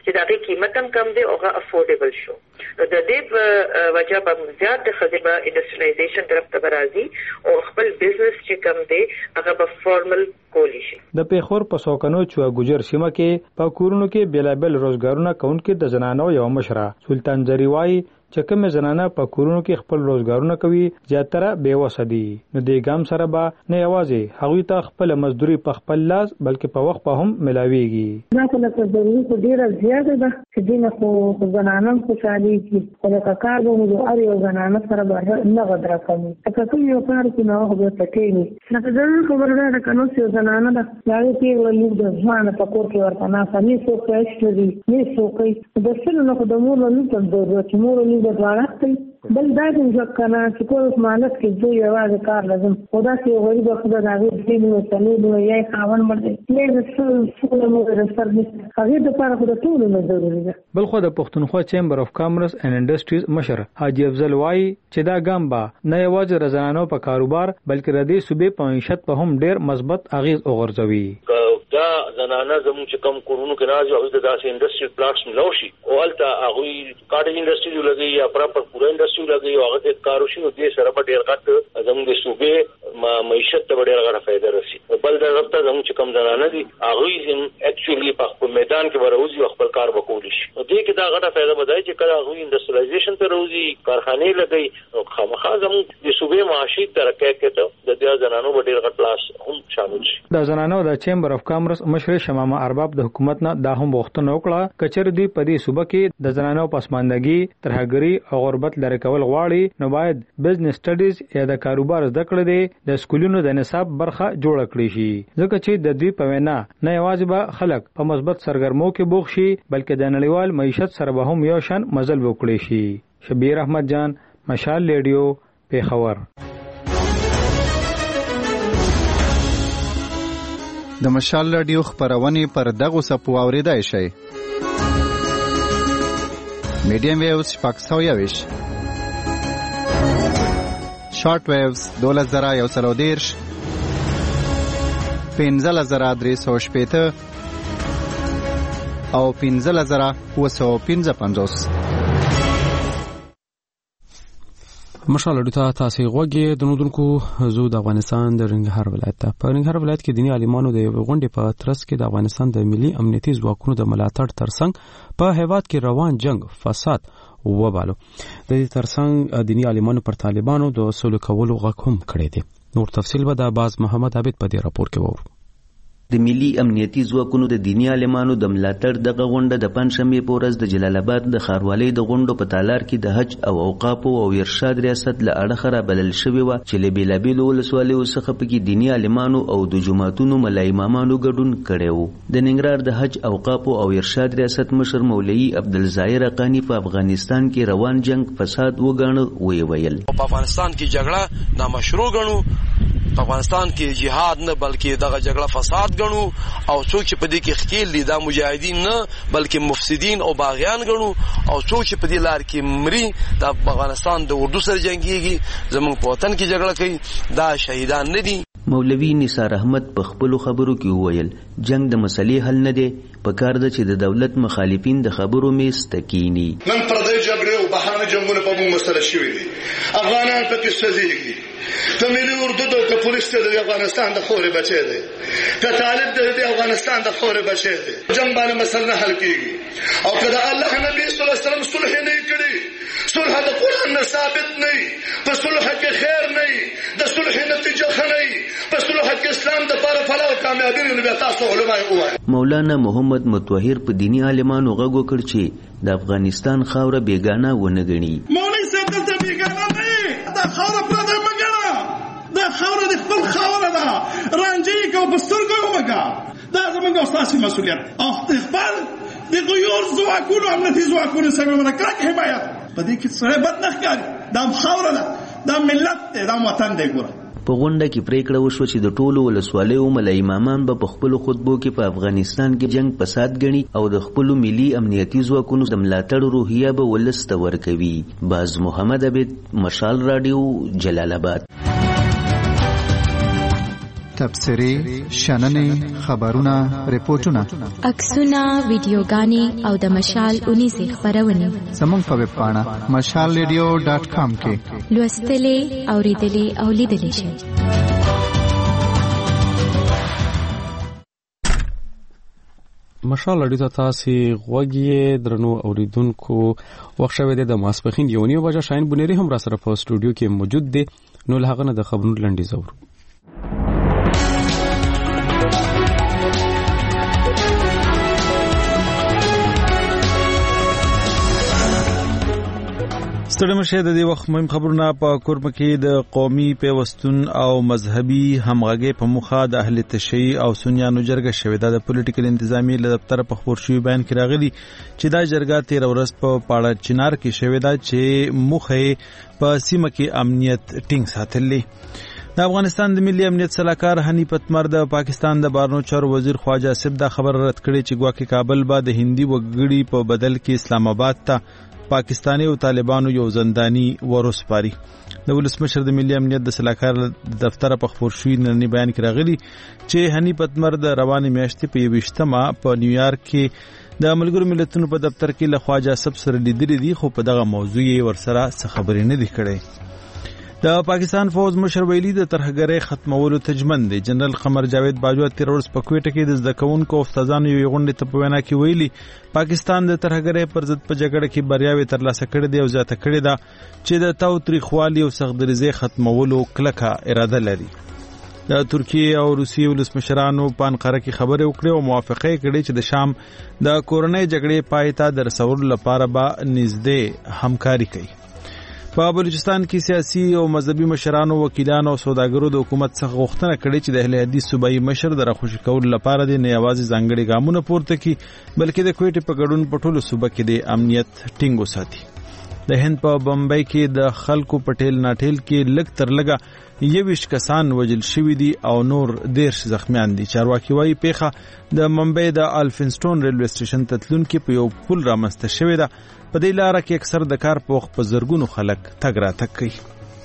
چې د هغې قیمت هم کم دی او هغه افورډیبل شو. نو د دې په وجه به زیات د ښځې به انډسټریالایزیشن طرف ته به راځي او خپل بزنس چې کم دی هغه به فارمل کولی شي. د پیښور په سوکنو چوا ګجر سیمه کې په کورونو کې بیلابل روزګارونه کوونکې د زنانو یو مشره سلطان زری وایي چې کومه زنانه په کورونو کې خپل روزګارونه کوي زیاتره بیوسه دي. نو د ګام سره به نه یوازې هغوی ته خپل مزدوري په خپل لاس بلکې په وخت په هم ملاويږي. دا په ضروري په ډیره زیاته ده چې دینه خو زنانه په شالي کې په کار باندې اړ یو زنانه سره به نه غدرا کوي. تاسو یو کار کې نه هغه پټېږي. نو ضروري خبره ده کنه چې زنانه ده دا یې ولې د ځوان په کور کې ورته نه سمې څو کېشتري نه څو کوي د څه نه د مور نه ته د مور نه د وارختي بل دا څنګه کنه چې کوم مالک کې دوی یوازې کار لازم خدا سي غریب خدا دا غي دې نو څلور نو یې خاون مړ دې څه څه مو رسر دې هغه د لپاره خو ټول نه ضروري ده. بل خو د پښتونخوا چیمبر اف کامرس اینڈ انډستریز مشر حاجی افضل وای چې دا ګام با نه یوازې رضانو په کاروبار بلکې د دې صوبې په معیشت په هم ډېر مثبت اغیز وغورځوي. دا زنانه زموږ چې کم کورونو کې راځي او د داسې انډستریال پلانټس ملوشي او الته هغه کاټیج انډستری لګي یا پراپر پورا انډستری لګي او هغه کارو شي نو دې سره به ډېر غټ زموږ د صوبې معیشت ته ډېر غټه فائدہ رسي. بل دا رابطه زموږ چې کم زنانه دي هغه هم اکچولی په میدان کې وروځي او خپل کار وکولي شي. نو دې کې دا غټه فائدہ بدای چې کله هغه انډستریالایزیشن ته راوځي کارخانه لګي او خامخا زموږ د صوبې معاشي ترقی کوي د دې زنانو ډېر غټ پلاس هم شامل شي. د زنانو د چیمبر اف کامرس مشر شمامه ارباب د حکومت نه دا هم وختونه وکړه کچر دی په دې صوبه کې د زنانو پسماندګي ترهګری او غربت لری کول غواړي نو باید بزنس سټډیز یا د کاروبار زده کړې دي د سکولونو د نصاب برخه جوړ کړي شي ځکه چې د دې په وینا نه یوازې به خلک په مثبت سرګرمو کې بوخ شي بلکې د نړیوال معیشت سره به هم یو شان مزل وکړي شي. شبیر احمد جان مشال ریډیو پیښور. د مشال رادیو خبرونه پر دغه سپو اوریدای شي. میډیم ویوز پاکستان یوش شارټ ویوز 2110 15315 او 15955. مشال اډو تاسو غوږی د نودونکو زو د افغانستان د رنګهار ولایت ته په رنګهار ولایت کې دینی عالمانو د غونډې په ترڅ کې د افغانستان د ملي امنیتي ځواکونو د ملاتړ ترڅنګ په هیواد کې روان جنگ فساد وبالو. د دې ترڅنګ دینی عالمانو پر طالبانو د سولې کولو غږ هم کړی دی. نور تفصیل به د باز محمد عابد په دې راپور کې وورو. د ملي امنیتي ځواکونو د دینی عالمانو د ملاتړ دغه غونډه د پنځشنبه په ورځ د جلال آباد د ښاروالۍ د غونډو په تالار کې د حج او اوقاف او ارشاد ریاست له اړخه رابلل شوې وه چې له بېلابېلو ولسوالیو څخه پکې دینی عالمانو او د جوماتونو ملا امامانو ګډون کړی و. د ننګرهار د حج اوقاف او ارشاد ریاست مشر مولوي عبدالظاهر حقانی په افغانستان کې روان جنگ فساد وګاڼه ویې ویل. په افغانستان کې جګړه نامشروع ګڼو، په افغانستان کې جهاد نه بلکې دغه جګړه فساد ګڼو او څوک چې په دې کې ښکیل دي دا مجاهدین نه بلکې مفسدین او باغیان ګڼو او څوک چې په دې لار کې مري د افغانستان د اردو سره جنګیږي زموږ په وطن کې جګړه کوي دا شهیدان نه دي. مولوي نثار احمد په خپلو خبرو کې وویل جنگ د مسلې حل نه دی، په کار ده چې د دولت مخالفین د خبرو میز ته کینی. نن پردی جګړې او بهرني جنګونه په موږ مسله شوي دي، افغانان پکې سوځېږي، که ملي اردو ده که پولیس ته د افغانستان د خورې بچی دی، که طالب ده د افغانستان د خورې بچی دی. جنگ باندې مسله نه حل کېږي او که د الله نبي صلی الله علیه وسلم صلح نه کړي، صلح د قرآن نه ثابت نه وي، په صلح کې خیر نه وي، د صلح نتیجه ښه نه وي، په صلح کې اسلام د پاره فلاح او کامیابي نه بیا تاسو علما ووایي. مولانا محمد متطهر په دینی عالمانو غږ وکړ چې د افغانستان خاوره بیګانه ونه ګڼي. مولوي صاحب دلته بیګانه نه دا خاوره پردی مه ګڼه، دا خاوره د خپل خاوره ده، رانجې کوه په سترګو یې ومږه، دا زموږ او ستاسې مسؤلیت او د خپل د غیور ځواکونو امنیتي ځواکونو سره به کلک حمایت. په دې کې سړی بد نه ښکاري، دا خاوره ده، دا ملت دی، دا وطن دی. ګوره په غونډه کې پریکړه وشوه چې د ټولو ولسوالیو ملا امامان به په خپلو خطبو کې په افغانستان کې جنگ فساد ګڼي او د خپلو ملي امنیتي ځواکونو د ملاتړ روحیه به ولس ته ورکوي. باز محمد عابد، مشال راډیو، جلال آباد. تبصرې شننې خبرونه ریپورتونه عکسونه ویډیوګانې او د مشال 19 خبرونه زموږ په ویب پاڼه mashalradio.com کې لوستلې اوریدلې او لیدلې شئ. مشال اړیته تاسو غوږی درنو اوریدونکو وخت شوه د ماسپخین یو نیو بجا شاین بنيري هم را سره په سټوډیو کې موجود دي. نو له هغه نه د خبرونو لنډي زور ستړي مشه د دې وخت مهم خبرونه په کورم کې د قومي پیوستون او مذهبي همغږي په مخه د اهل تشیع او سنیانو جرګه شوې ده. د پولیټیکل انتظامی له دفتر په خبر شوی بیان کې راغلي چې دا جرګه 13 ورځ په پاړه چنار کې شوې ده چې مخه په سیمه کې امنیت ټینګ ساتلې. د افغانستان د ملي امنیت صلاحکار حنیف اتمر د پاکستان د بهرنیو چارو وزیر خواجه آصف دا خبر رد کړي چې ګواکې کابل به د هندي وګړي په بدل کې اسلام آباد ته پاکستاني او طالبانو یو زنداني ورسپاري. د ولسمشر د ملي امنیت د صلاحکار دفتر په خبر شوی نن بیان کې راغلي چې حنیف اتمر د رواني میاشتې په 28مه په نیویارک کې د ملګرو ملتونو په دفتر کې له خواجه آصف سره لیدلې دي، خو په دغه موضوع یې ورسره څه خبرې نه دي کړې. د پاکستان فوج مشر ویلي د ترهګرۍ ختمولو تجمن دی. جنرال قمر جاوید باجوه 13 ورځ په کوټه کې د زده کوونکو او استادانو یو غونډه ته په وینا کې ویلي پاکستان د ترهګرۍ پر ضد په جګړه کې بریاوي ترلاسه کړې دي او زیاته کړې ده چې د تاوتریخوالي او سختدریزۍ ختمولو کلکه اراده لري. د ترکیه او روسیې ولسمشرانو په انقره کې خبرې وکړې او موافقه کړې چې د شام د کورنۍ جګړې پای ته د رسولو لپاره به نږدې همکاري کوي. په بلوچستان کې سیاسي او مذهبي مشرانو، وکیلانو او سوداګرو د حکومت څخه غوښتنه کړې چې د اهل حدیث صوبایي مشر د راخوشي کولو لپاره د نه یوازې ځانګړي ګامونه پورته کړي بلکې د کوټې په ګډون په ټولو صوبه کې د امنیت ټینګ وساتي. د هند په بمبئی کې د خلکو پټیل ناټیل کې لږ تر لږه 21 کسان وژل شوي دي او نور 13 زخمیان دي. چارواکي وايي پیښه د ممبئی د الفنسټون ریلوے سټیشن ته تلونکي په یو پل رامنځته شوې ده. په دې لاره کې اکثر د کار په وخت په زرګونو خلک تګ راتګ کوي.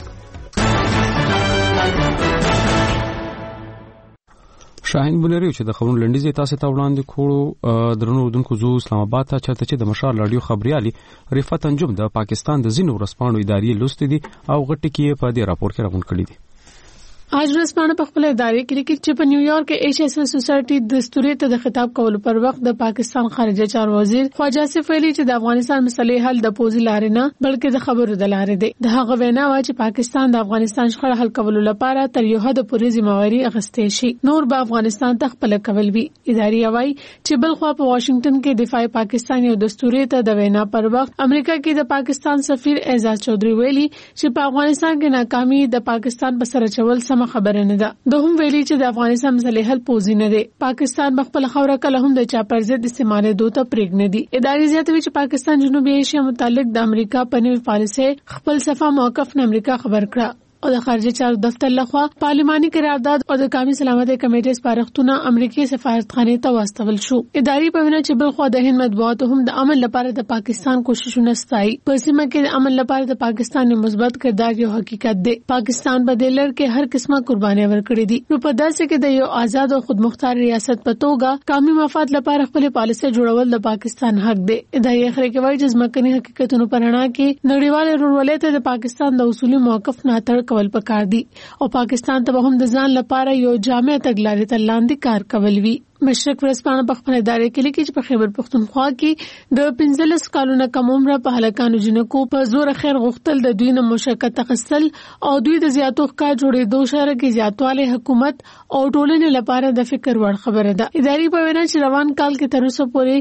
شاهین بنيري چې د خبرونو لنډیزې تاسو ته وړاندې کړو. درنو اردوونکو زو اسلام آباد ته چرته چې د مشال رادیو خبريالي رفعت انجم د پاکستان د زینو ورسپانو ادارې لوستې دي او غټ کې په دې راپور کې راغون کړی دي. آج ورځپاڼه په خپل ادارې کې لیکي چې په نیویارک کې ایش ایس ایس سوسایټي دستوري ته د خطاب کولو پر وخت د پاکستان خارجه چارو وزیر خواجه آصف ویلي چې د افغانستان مسلې حل د پوزي لارې نه بلکې د خبرو د لارې دی. د هغه وینا و چې پاکستان د افغانستان شخړه حل کولو لپاره تر یو حد پورې ذمہواری اخیستې شي، نور به افغانستان ته خپل کول وي. ادارې وايي چې بل خو په واشنگټن کې دفاع پاکستان یو دستوري ته د وینا پر وخت امریکا کې د پاکستان سفیر اعزاز چودھری ویلي چې په افغانستان کې ناکامي د پاکستان په سر چول سم خبره نه ده. دوهم ویلي چې د افغانستان مسلې حل پوزي نه دی. پاکستان بخپل خوره کله هم د چا پر ضد استعمال دوته پرېګ نه دی. ادارې زیاتوي چې پاکستان جنوبي ایشیا متعلق د امریکا په نوې پالیسي خپل صفه موقف نه امریکا خبر کړه او د خارجه چارو دفتر لخوا پارلماني قرارداد او د قومي سلامتۍ کمیټې سپارښتونه امریکای سفارتخانه ته واستول شو. ادارې په وینا چې بل خو د هند مطبوعاتو هم د عمل لپاره د پاکستان کوششونه ستایي. په سیمه کې د عمل لپاره د پاکستان مثبت کردار یو حقیقت دی. پاکستان په دلر کې هر قسمه قرباني ورکړې دي. نو په داسې کې د یو آزاد او خودمختار ریاست په توګه قومي مفاد لپاره خپل پالیسي جوړول د پاکستان حق دی. ادارې خبرې کوي چې ځمکني حقیقتونو پر رڼا کې نړیوال رولولې ته د پاکستان د اصولي موقف نه تر کول پکار دي او پاکستان ته هم د ځان لپاره یو جامع تګلارې ته لاندې کار کول وی. مشرق ورځپاڼه په خپل ادارې کې لیکي چې په خیبر پختونخوا کې د 15 کالونو کم عمره په هلکانو جنکو په زور خیر غختل د دوی نه مشکل تخصل او دوی د زیاتو ښکار جوړېدو شهر کې زیاتواله حکومت او ټولنې لپاره د فکر وړ خبره ده. ادارې په وینا چې روان کال کې تر اوسه پورې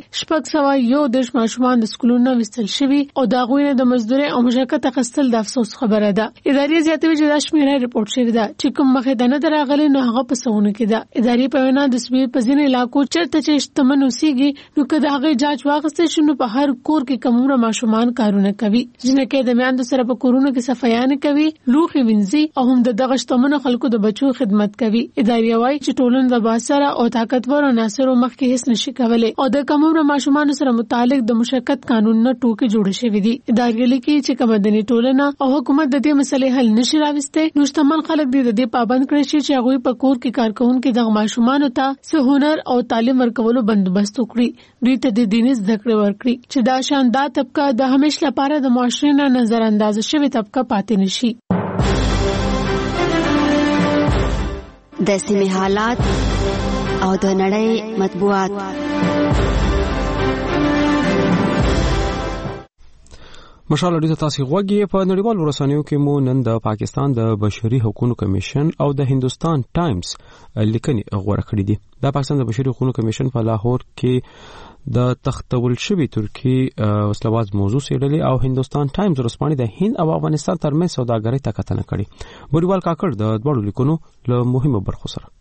601 ماشومان د سکولونو وستل شوي او دا غوښنه د مزدوري او مشکل تخصل د افسوس خبره ده. ادارې زیاتوي چې د شمیره ریپورت شوی ده چې کوم مخه د نه دراغلي نه هغه په سونه کې ده. ادارې په وینا د سوي په ځینې علاقو چرته چې شتمن اوسېږي نو کله هغه جاج واغسته شنو په هر کور کې کومره ماشومان کارونه کوي ځنکه د میاندو سره په کورونو کې صفایان کوي لوخي وینځي او هم د دغه شتمن خلکو د بچو خدمت کوي اداري وايي چې ټولنه د باسره او طاقتور عناصرو مخ کې هیڅ نشي کولای او د کومره ماشومان سره متعلق د مشکل قانون نه ټوکې جوړ شوې دي اداري لیکي چې کومدني ټولنه او حکومت د دې مسلې حل نشي راوسته نو شتمن خلک دې پابند کړي چې هغه په کور کې کارکونکو د ماشومان ته سه هنر او تعلیم ورکولو بندوبست وکړي دوی ته د دیني زده کړې ورکړي چې دا شاندار طبقه د همیش لپاره د معاشرې نه نظر انداز شوی طبقه پاتې نشي د سیمې حالات او د نړۍ مطبوعات مشال اړیزه تاسو غوږی په نړیوال ورسانیو کې مو نن د پاکستان د بشري حقوقو کمیشن او د هندستان ټایمز لیکنې غوړه کړې دي د پاکستان د بشري حقوقو کمیشن په لاهور کې د تختول شوی ترکی وسلواز موضوع سیډلی او هندستان ټایمز ورسپانې د هند او افغانستان ترمنځ سوداګرۍ ته کتنه کړې بوریوال کاکړ د دوړو لیکونو له مهمه برخو سره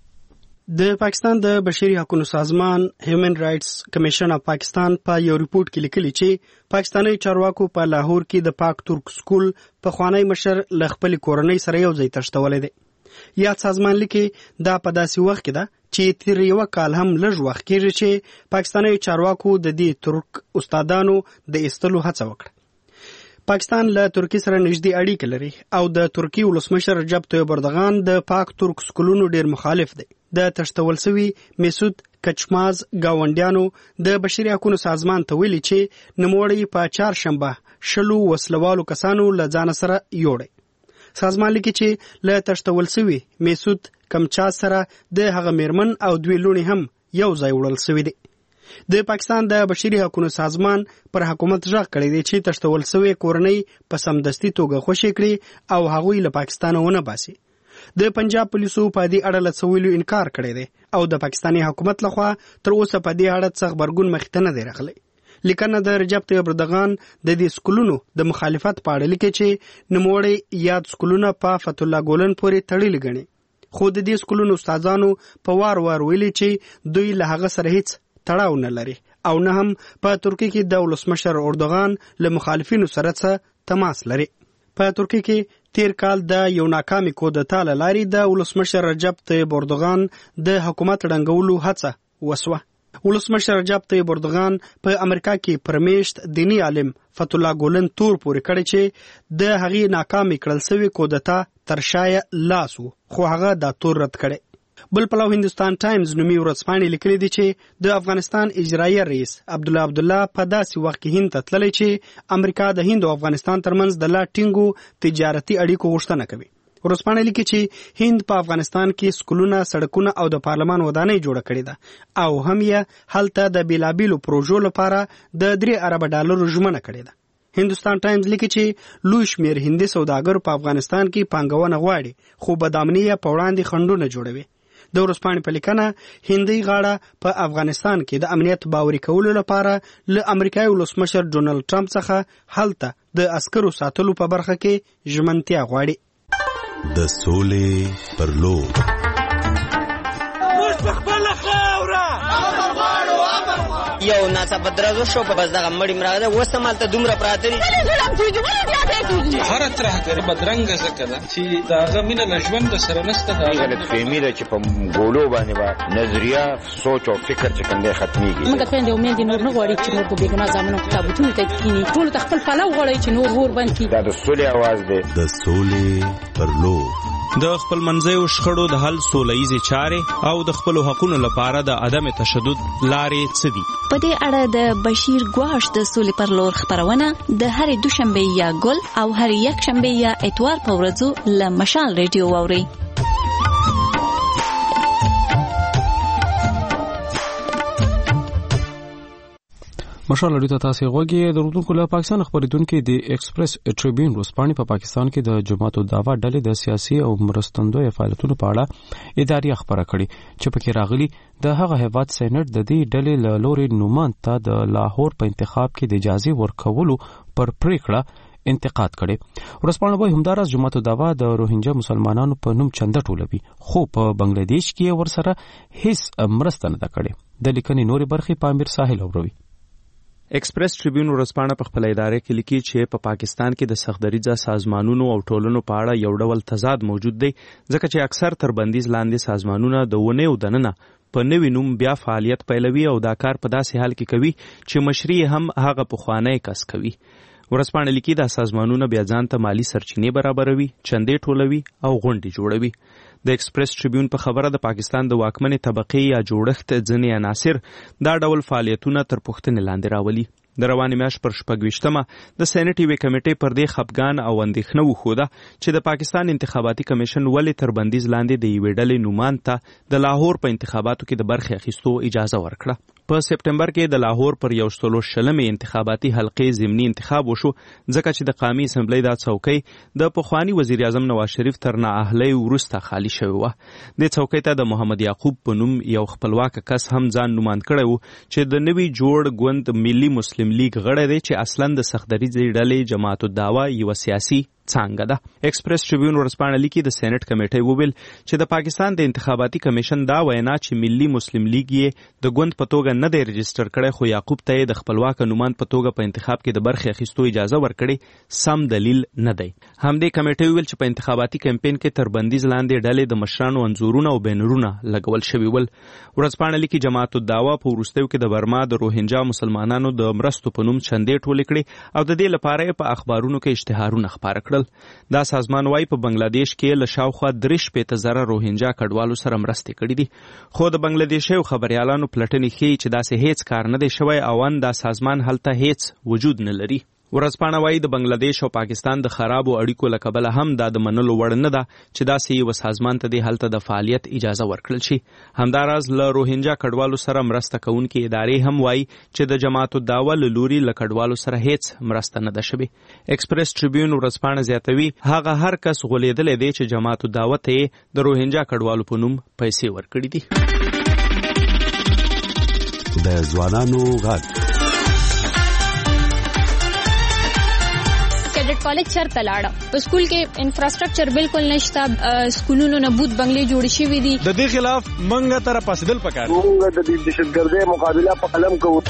د پاکستان د بشري حقوقو سازمان هیومن رائټس کمیشن اف پاکستان په یو ریپورت کې لیکلي چې پاکستاني چارواکو په لاهور کې د پاک ترک سکول په خوانی مشر ل خپل کورنۍ سره یو ځای تشتولې دي یا سازمان لیکي دا په داسې وخت کې ده چې تیر یو کال هم لږ وخت کېږي چې پاکستاني چارواکو د دې ترک استادانو د استلو هڅه وکړه پاکستان له ترکی سره نږدې اړیکې لري او د ترکی ولسمشر رجب طیب اردوغان د پاک ترک سکولونو ډیر مخالف دی د تشتول سوي میسود کچماز گاونډیانو د بشري حقوقو سازمان ته ویلي چې نوموړی په چهارشنبه شلو وسلوالو کسانو له ځان سره یوړي سازمان لیکي چې له تشتول سوي میسود کمچاز سره د هغه میرمن او دوی لونی هم یو ځای وړل سوي دي د پاکستان د بشري حقوقو سازمان پر حکومت ژغ کړی دی چې تشتول سوي کورنۍ په سمدستي توګه خوشی کړي او هغوی له پاکستان ونه باسي د پنجاب پولیسو په دې اړه له څویلو انکار کړی دی او د پاکستاني حکومت لخوا تر اوسه په دې اړه څه خبرګون مخته نه دی راغلی لیکنه د رجب طیب اردوغان د دې سکولونو د مخالفت په اړه لیکي چې نوموړی یاد سکولونه په فتح الله ګولن پورې تړلي ګڼي خو د دې سکولونو استادانو په وار ویلي چې دوی له هغه سره هیڅ تړاو نه لري او نه هم په ترکیه کې د ولسمشر اردوغان له مخالفینو سره څه تماس لري په ترکیه کې تیر کال د یو ناکامي کودتا لاري د ولسمشر رجب طیب اردوغان د حکومت ړنګولو هڅه وسوه ولسمشر رجب طیب اردوغان په امریکا کې پرمیشت دینی عالم فتح الله ګولن تور پورې کړی چې د هغې ناکامي کړل سوي کودتا تر شایه لاس وو خو هغه دا تور رد کړی بل پلو هندستان ټایمز نومي ورځپاڼې لیکلي دي چې د افغانستان اجرایي رئیس عبدالله په داسې وخت کې هند ته تللی چې امریکا د هند او افغانستان ترمنځ د لا ټینګو تجارتي اړیکو غوښتنه کوي ورځپاڼې لیکي چې هند په افغانستان کې سکولونه سړکونه او د پارلمان ودانۍ جوړه کړې ده او هم یې هلته د بیلابیلو پروژو لپاره د 3 ارب ډالرو ژمنه کړې ده هندستان ټایمز لیکي چې لوی شمېر هندي سوداګر په افغانستان کې پانګونه غواړي خو بدامني په وړاندې خنډونه جوړوي د ورځپاڼې په لیکنه هندي غاړه په افغانستان کې د امنیت باوري کولو لپاره له امریکایي ولسمشر ډونالد ټرمپ څخه هلته د عسکرو ساتلو په برخه کې ژمنتیا غواړي د سولې پر لور یو ناڅاپه درزو شو په بس دغه مړی مراغله وسه مالته دومره پراته دي هر ترهګر بدرنګ زکه ده چې داغه مینه لژوند سره نسته دا غلط فهمي ده چې په ګولو باندې با نظریه سوچ او فکر چې کوم دی ختميږي موږ ته د امید نور نه غواړي چې نور په بیګنا ځامنو کتابونه ته کینی ټول خپل پلو غواړي چې نور ور باندې دا د سولې आवाज دی د سولې پر لور د خپل منځیو شخړو د حل سوله‌ییزې چارې او د خپل حقوقو لپاره د عدم تشدد لارې څه دي په دې اړه د بشیر ګواش د سولې پر لور خبرونه د هرې دوشنبه یا ګل او هرې یکشنبه یا اتوار په ورځو له مشال ریډیو واورئ مشال اړیته تاسو غوږی درودونکو له پاکستان خبرېدونکو د ایکسپریس ټریبیون ورځپاڼې په پاکستان کې د جماعت الدعوه ډلې د سیاسي او مرستندوی فعالیتونو په اړه اداري خبره کړې چې پکې راغلي د هغه هیواد سېنات د دې ډلې له لوري نومان ته د لاهور په انتخاب کې د اجازه ورکولو پر پریکړه انتقاد کړي. ورسپانه وایي همداراز جماعت الدعوه د روهینجا مسلمانانو په نوم چنده ټولوي خو په بنگلاديش کې ورسره هیڅ مرسته نه کړي. د لیکنې نورې برخې په امیر ساحل اوروي. ایکسپریس ټریبیون ورځپاڼه په خپل ادارې کې لیکي چې په پاکستان کې د سختدریځه سازمانونو او ټولنو په اړه یو ډول تضاد موجود دی ځکه چې اکثر تر بندیز لاندې سازمانونه د ونې او دننه په نوې نوم بیا فعالیت پیلوي او دا کار په داسې حال کې کوي چې مشري هم هغه پخوانی کس کوي. ورځپاڼه لیکي دا سازمانونه بیا ځان ته مالی سرچینې برابروي، چندې ټولوي او غونډې جوړوي. د ایکسپریس ټریبیون په خبره د پاکستان د واکمنې طبقې یا جوړښت ځینې عناصر دا ډول فعالیتونه تر پوښتنې لاندې راولي. د روانې میاشت پر 26مه د سېنات یوې کمیټې پر دې خپګان او اندېښنه وښوده چې د پاکستان انتخاباتي کمیشن ولې تر بندیز لاندې د یوې ډلې نومان ته د لاهور په انتخاباتو کې د برخې اخیستو اجازه ورکړه. په سپټمبر کې د لاهور پر 140 انتخاباتي حلقې ضمني انتخاب وشو ځکه چې د قومي اسمبلی دا څوکۍ د پخوانی وزیر اعظم نواز شریف تر نااهلۍ وروسته خالی شوې وه. دې څوکۍ ته د محمد یعقوب په نوم یو خپلواک کس هم ځان نومان کړی و چې د نوي جوړ ګوند ملي مسلم لیگ غړی دی چې اصلا د سختدریځې ډلې جماعت الدعوه یوه سیاسي څانګه ده. ایکسپریس ټریبیون ورځپاڼه لیکي د سېنات کمیټې وویل چې د پاکستان د انتخاباتي کمیشن دا وینا چې ملي مسلم لیگ یې د ګوند په توګه نه دی رجسټر کړی خو یعقوب ته یې د خپلواک نومان په توګه په انتخاب کې د برخې اخیستو اجازه ورکړې سم دلیل نه دی. همدې کمیټې وویل چې په انتخاباتي کمپین کې تر بندیز لاندې ډلې د مشرانو انځورونه او بینرونه لګول شوي ول. ورځپاڼه لیکي جماعت الدعوه په وروستیو کې د برما د روهینجا مسلمانانو د مرستو په نوم چندې ټولې کړې او د دې لپاره یې په اخبارونو کې اشتهارونه خپاره کړل. دا سازمان وايي په بنگلاديش کې له شاوخوا 3.0 روهینجا کډوالو سره مرستې کړې دي خو د بنگلاديشي خبريالانو پلټنې ښیي چې داسې هیڅ کار نه دی شوی او ان دا سازمان هلته هیڅ وجود نه لري. ورځپاڼه وايي د بنگلاديش او پاکستان د خرابو اړیکو له کبله هم دا د منلو وړ نه ده چې داسې یو سازمان ته د هلته د فعالیت اجازه ورکړل شي. همداراز له روهینجا کډوالو سره مرسته کوونکې ادارې هم وايي چې د جماعت الدعوه له لوري له کډوالو سره هیڅ مرسته نه ده شوې. ایکسپریس ټریبیون ورځپاڼه زیاتوي هغه هر کس غولېدلی دی چې جماعت الدعوه ته یې د روهینجا کډوالو په نوم پیسې ورکړي دي. د ځوانانو غږ کالج چرته لاړه په سکول کې انفراستراکچر بالکل نشته، سکولونو نه بوت بنگلې جوړ شوې دي. د دې خلاف منګه تر پاسدل پکار موږ د دهشتګردۍ مقابله په قلم کوو.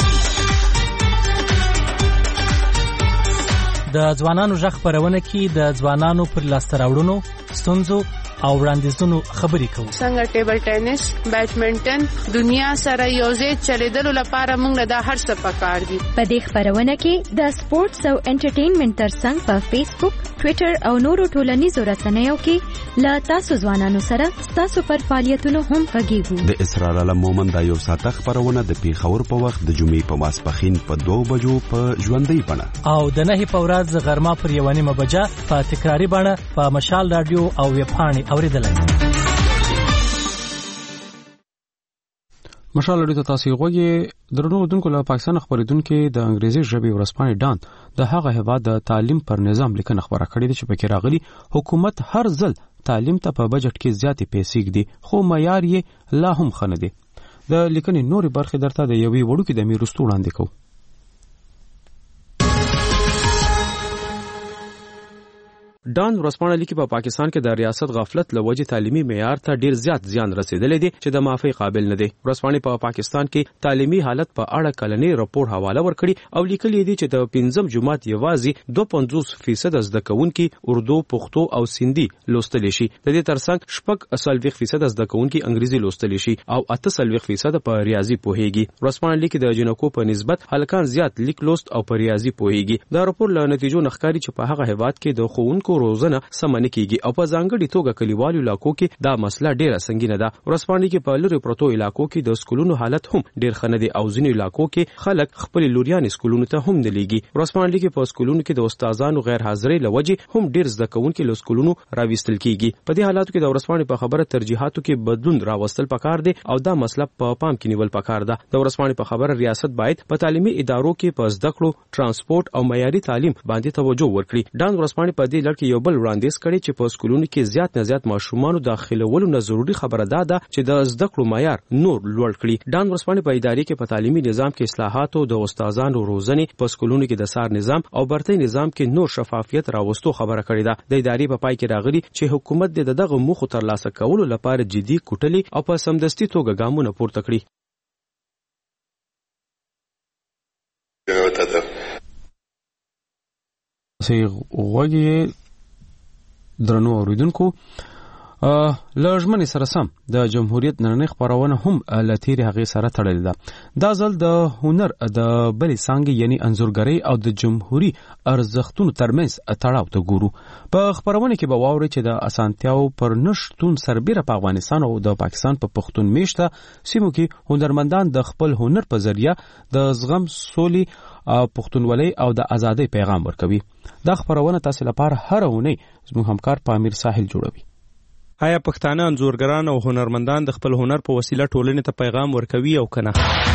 د ځوانانو غږ خپرونه کې د ځوانانو پر لاسته راوړنو، ستونزو او وړاندیزونو خبرې کوو. څنګه ټیبل ټینس، بیډمنټن دنیا سره یوځای چلیدلو لپاره موږ دا هر څه پکار دي. په دې خبرونه کې د سپورتس او انټرټینمنټ ترڅنګ په فیسبوک، ټوئیټر او نورو ټولنیزو رسنیو کې لا تاسو ځوانانو سره تاسو پر فعالیتونو هم غږیږو. د اسرار علم مومن دا یو ساعته خبرونه د پیښور په وخت د جمعې په ماسپښین په 2 بجو په ژوندۍ بڼه او د 9 په ورځ غرمه پر 1 بجه په تکراری بڼه په مشال رادیو او ویب پاڼې اوریدلای. مشال لري ته تاسو غوږی درنو دونکو له پاکستان خبرېدونکو د انګریزي ژبې ورځپاڼې ډان د هغه هیواد د تعلیم پر نظام لیکنه خبره کړې ده چې پکې راغلي حکومت هر ځل تعلیم ته په بجټ کې زیاتې پیسې ږدي خو معیار یې لا هم ښه نه دی. د لیکنې نورې برخې درته د یوې وړوکې دمې وروسته وړاندې کوو. ډان ورځپاڼه لیکي په پاکستان کې د ریاست غفلت له وجې تعلیمي معیار ته ډیر زیات زیان رسیدلی دی چې د معافی قابل نه دی. ورځپاڼې په پاکستان کې تعلیمي حالت په اړه کلنی راپور حواله ورکړي او لیکلي دي چې د 5م جماعت یوازې 52% زده کوونکي اردو، پښتو او سندي لوستلی شي. د دې ترڅنګ 40% زده کوونکي انګریزي لوستلی شي او 38% په ریاضي پوهیږي. ورځپاڼه لیکي د جنکو په نسبت هلکان زیات لیک لوست او په ریاضي پوهیږي. دا راپور له نتیجو نښکاري چې په هغه هیواد کې د ښوونکو روزنه سمونه کیږي او په ځانګړي توګه کلیوالو علاقو کې دا مسله ډیره سنگینه ده. ورځپاڼې کې په لری پروتو علاقو کې د سکولونو حالت هم ډیر خنه دي او ځینې علاقو کې خلک خپل لوريان سکولونو ته هم نه لیږي. ورځپاڼې کې په سکولونو کې د استادانو غیر حاضرۍ لوجه هم ډیر زده کوونکي له سکولونو راوستل کیږي. په دې حالاتو کې د ورځپاڼې په خبره ترجیحاتو کې بدلون راوستل پکار دي او دا مسله په پام کې نیول پکار ده. د ورځپاڼې په خبره ریاست باید په تعلیمي ادارو کې په زده کړو، ترانسپورت او معیاري تعلیم باندې توجه ورکړي. ډان ورځپاڼې په دې لړ کې کې یو بل وړاندیز کړی چې په سکولونو کې زیات نه زیات ماشومان داخلولو نه ضروري خبره ده چې د زده کړو معیار نور لوړ کړي. ډان ورسپانې په ادارې کې په تعلیمي نظام کې اصلاحات او د استادانو روزنې په سکولونو کې د سار نظام او برتۍ نظام کې نور شفافیت راوستو خبره کړې ده. د ادارې په پای کې راغلي چې حکومت د دغه موخو ترلاسه کولو لپاره جدي کوټلي او په سمدستي توګه ګامونه پورته کړي. غوږی درنو اوریدونکو لږمن سره سم د جمهوریت نړۍ خبرونه هم لتیری هغه سره تړلې ده. دا ځل د هنر د بلې څنګه یعنی انځورګری او د جمهوریت ارزښتونو ترمنځ تړاو ته ګورو. په خبرونه کې به واوري چې د اسانتیاو پر نشټون سربېره په افغانستان او د پاکستان په پښتون میشته سیمو کې هنرمندان د خپل هنر په ذریعہ د زغم، سولې او پښتونولۍ او د ازادۍ پیغام ورکوي. دا خبرونه تاسو لپاره هر اونۍ زموږ همکار پامیر ساحل جوړوي. آیا پښتانه انځورګران او هنرمندان د خپل هنر په وسیله ټولنې ته پیغام ورکوي او کنه؟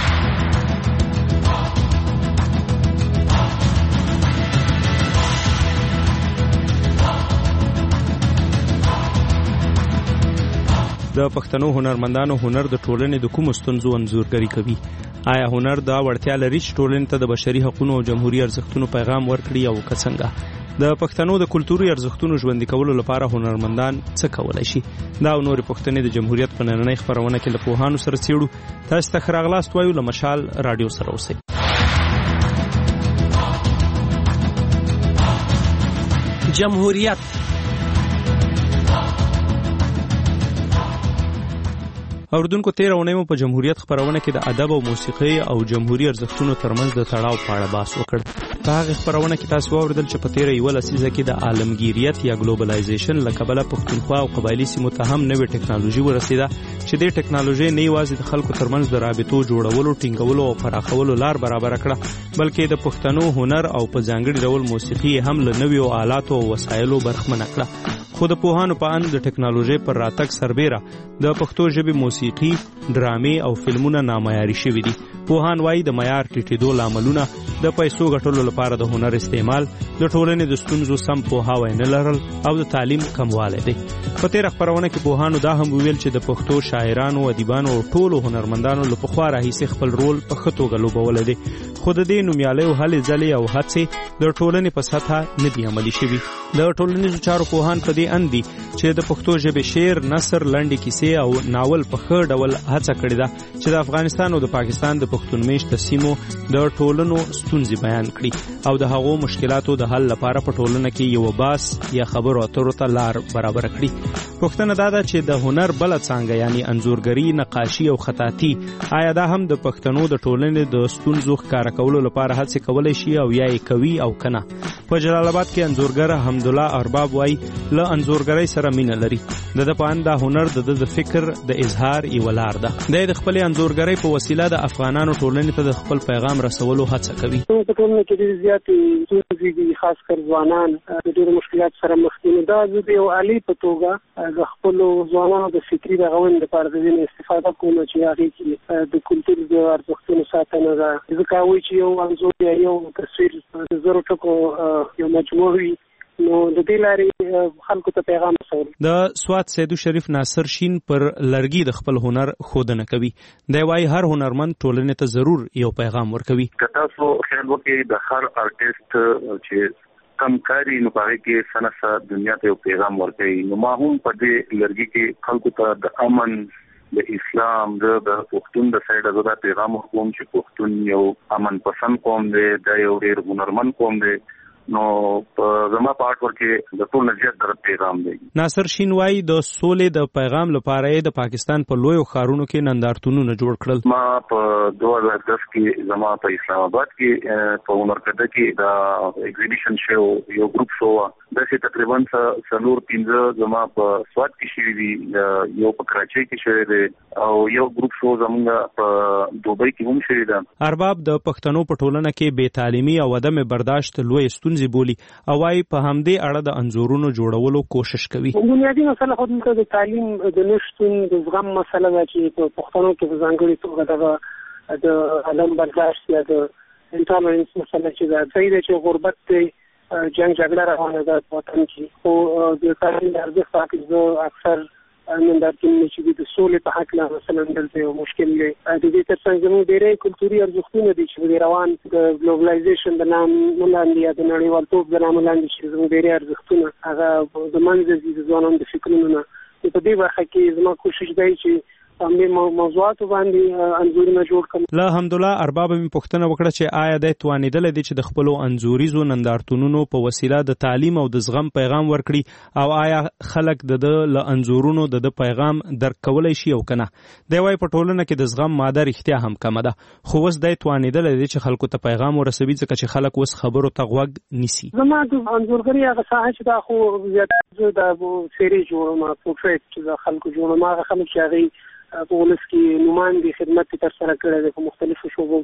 د پښتنو هنرمندانو هنر د ټولنې د کوم ستونزو انځورګري کوي؟ آیا هنر دا وړتیا لري چې ټولنې ته د بشري حقوقو او جمهوریت ارزښتونو پیغام ورکړي او که څنګه؟ د پښتنو د کلتوري ارزښتونو ژوندۍ کولو لپاره هنرمندان څه کولای شي؟ دا او نور پښتنې د جمهوریت په نننۍ خبرونه کې له پوهانو سره څېړو. تاسو ته ښه راغلاست وایو. له مشال رادیو سره اوسئ. جمهوریت اوردونکو تیر اونۍ مو په جمهوریت خبرونه کې د ادب او موسیقي او جمهوریت ارزښتونو ترمنځ د تړاو په اړه بحث وکړ. په هغه خبرونه کې تاسو واوریدل چې په تیر یو لسیزه کې د عالمگیریت یا ګلوبلایزیشن له کبله پښتونخوا او قبایلی سیمو ته هم نوې ټکنالوژي ورسیده چې د ټکنالوژي نه یوازې د خلکو ترمنځ د رابطو جوړولو، ټینګولو او پراخولو لار برابر کړه، بلکې د پښتنو هنر او په ځانګړي ډول موسیقي هم له نویو آلاتو او وسایلو برخمنه کړه. خو د پوهانو په اند د ټکنالوژي پر راتګ سربېره د پښتو ژبې موسیقي، ډرامې او فلمونه نامعیاري شوي دي. پوهان وایي د معیار ټیټېدو لاملونه د پیسو ګټلو لپاره د هنر استعمال، د ټولنې د ستونزو سم پوهاوی نه لرل او د تعلیم کموالی دی. په تېره خپرونه کې پوهانو دا هم وویل چې د پښتو شاعرانو، ادیبانو او ټولو هنرمندانو له پخوا راهیسې خپل رول په ښه توګه لوبولی دی، خو د دې نومیالیو هلې ځلې او هڅې د ټولنې په سطحه نه دي عملي شوي. د ټولنیزو چارو پوهان په دې اند دي چې د پښتو ژبې شعر، نثر، لنډې کیسې او ناول په ښه ډول هڅه کړې ده چې د افغانستان او د پاکستان د پښتون میشته سیمو د ټولنو ستونزې بیان کړي او د هغو مشکلاتو د حل لپاره په ټولنه کې یو باس یا خبرو اترو ته لار برابر کړي. پوښتنه دا ده چې د هنر بله څانګه یعنی انځورګري، نقاشي او خطاطي آیا دا هم د پښتنو د ټولنې د ستونزو ښکاره کولو لپاره هڅې کولی شي او یا یې کوي او که نه؟ په جلال آباد کې انځورګر حمدالله ارباب وایي له انځورګرۍ سره مینه لري. د ده په اند دا هنر د فکر د اظهار یوه لار ده. دی د خپلې انځورګرۍ په وسیله د افغانانو ټولنې ته د خپل پیغام رسولو هڅه کوي. په ټولنه کې ډېرې زیاتې ستونزې دي، خاص کر ځوانان د ډېرو مشکلاتو سره مخ دي. نو دا زه د یو آلې په توګه د خپلو ځوانانو د فکري رغونې لپاره د دې نه استفاده کوم چې هغې کې د کلتور د ارزښتونو ساتنه ده. ځکه وایي چې یو انځور یا یو تصویر د زرو ټکو یو مجموع وي، نو د دې لارې خلکو ته پیغام رسول. د سوات سیدو شریف ناصر شین پر لرګي د خپل هنر ښودنه کوي. دی وایي هر هنرمند ټولنې ته ضرور یو پیغام ورکوي. که تاسو خیال وکړئ د هر آرټیسټ چې کم کاری نو پاره کې سنسا دنیا ته یو پیغام ورکوي. نو ما هم په دې لرګي کې خلکو ته د امن، د اسلام، د پښتون د سایډه زه دا پیغام ورکوم چې پښتون یو امن پسند قوم دی، دا یو ډېر هنرمند قوم دی. نو زما په آرټ ورک کې د ټول نه زیات در پیغام دی. ناصر شین وایي د سولې د پیغام لپاره یې د پاکستان په لویو ښارونو کې نندارتونونه جوړ کړل. ما په 2010 کې زما په اسلام آباد کې په هنرکده کې دا ایگزیبیشن شو، یو ګروپ شو، داسې تقریبا 4-5 زما په سوات کې شوي دي، یو په کراچۍ کې شوی دی او یو ګروپ شو زمونږ په دوبۍ کې هم شوی ده. ارباب د پښتنو په ټولنه کې بې تعلیمي او عدم برداشت لوی ستونزې بولي او وايي په همدې اړه د انځورونو جوړولو کوشش کوي. بنیادي مسله خو د تعلیم د نشتون د زغم مسله ده چې په پښتنو کې په ځانګړي توګه د عدم برداشت یا د انټالرنس مسله چې ده، ځای دی چې غربت دی جنگ جګړه روانه ده په وطن کې خو د تعلیم د ارزښت په اړه زه اکثر نندارتون چې د سولې په حق لا مثلا دلته یو مشکل دی د دې ترڅنګ زموږ ډېرې کلتوري ارزښتونه دي چې روان د ګلوبلایزیشن د نام لاندې یا د نړیوالتوب د نام لاندې چې زموږ ډېرې ارزښتونه هغه د منځ دي د ځوانانو د فکرونو نه په دې برخه کې زما کوشش دی چې همې موضوعات باندې انځورونه جوړ کړم. له حمدالله ارباب می پوښتنه وکړه چې آیا د توانیدل دي چې د خپل انځوریزو نندارتونونو په وسیله د تعلیم او د زغم پیغام ورکړي او آیا خلک د له انځورونو د پیغام درک کولای شي او کنه. د وای په ټولنه کې د زغم ماده رښتیا هم کم ده خو وس د توانیدل دي چې خلکو ته پیغام ورسوي ځکه چې خلک وس خبرو ته غوږ نیسي. زما د انځورګری هغه ساحه چې دا خو زیات د سری جوړما پروفیټ چې خلکو جوړما هغه خلک چې هغه په ولس کې نمائندګي خدمت تر سره کړی په مختلفو شوبو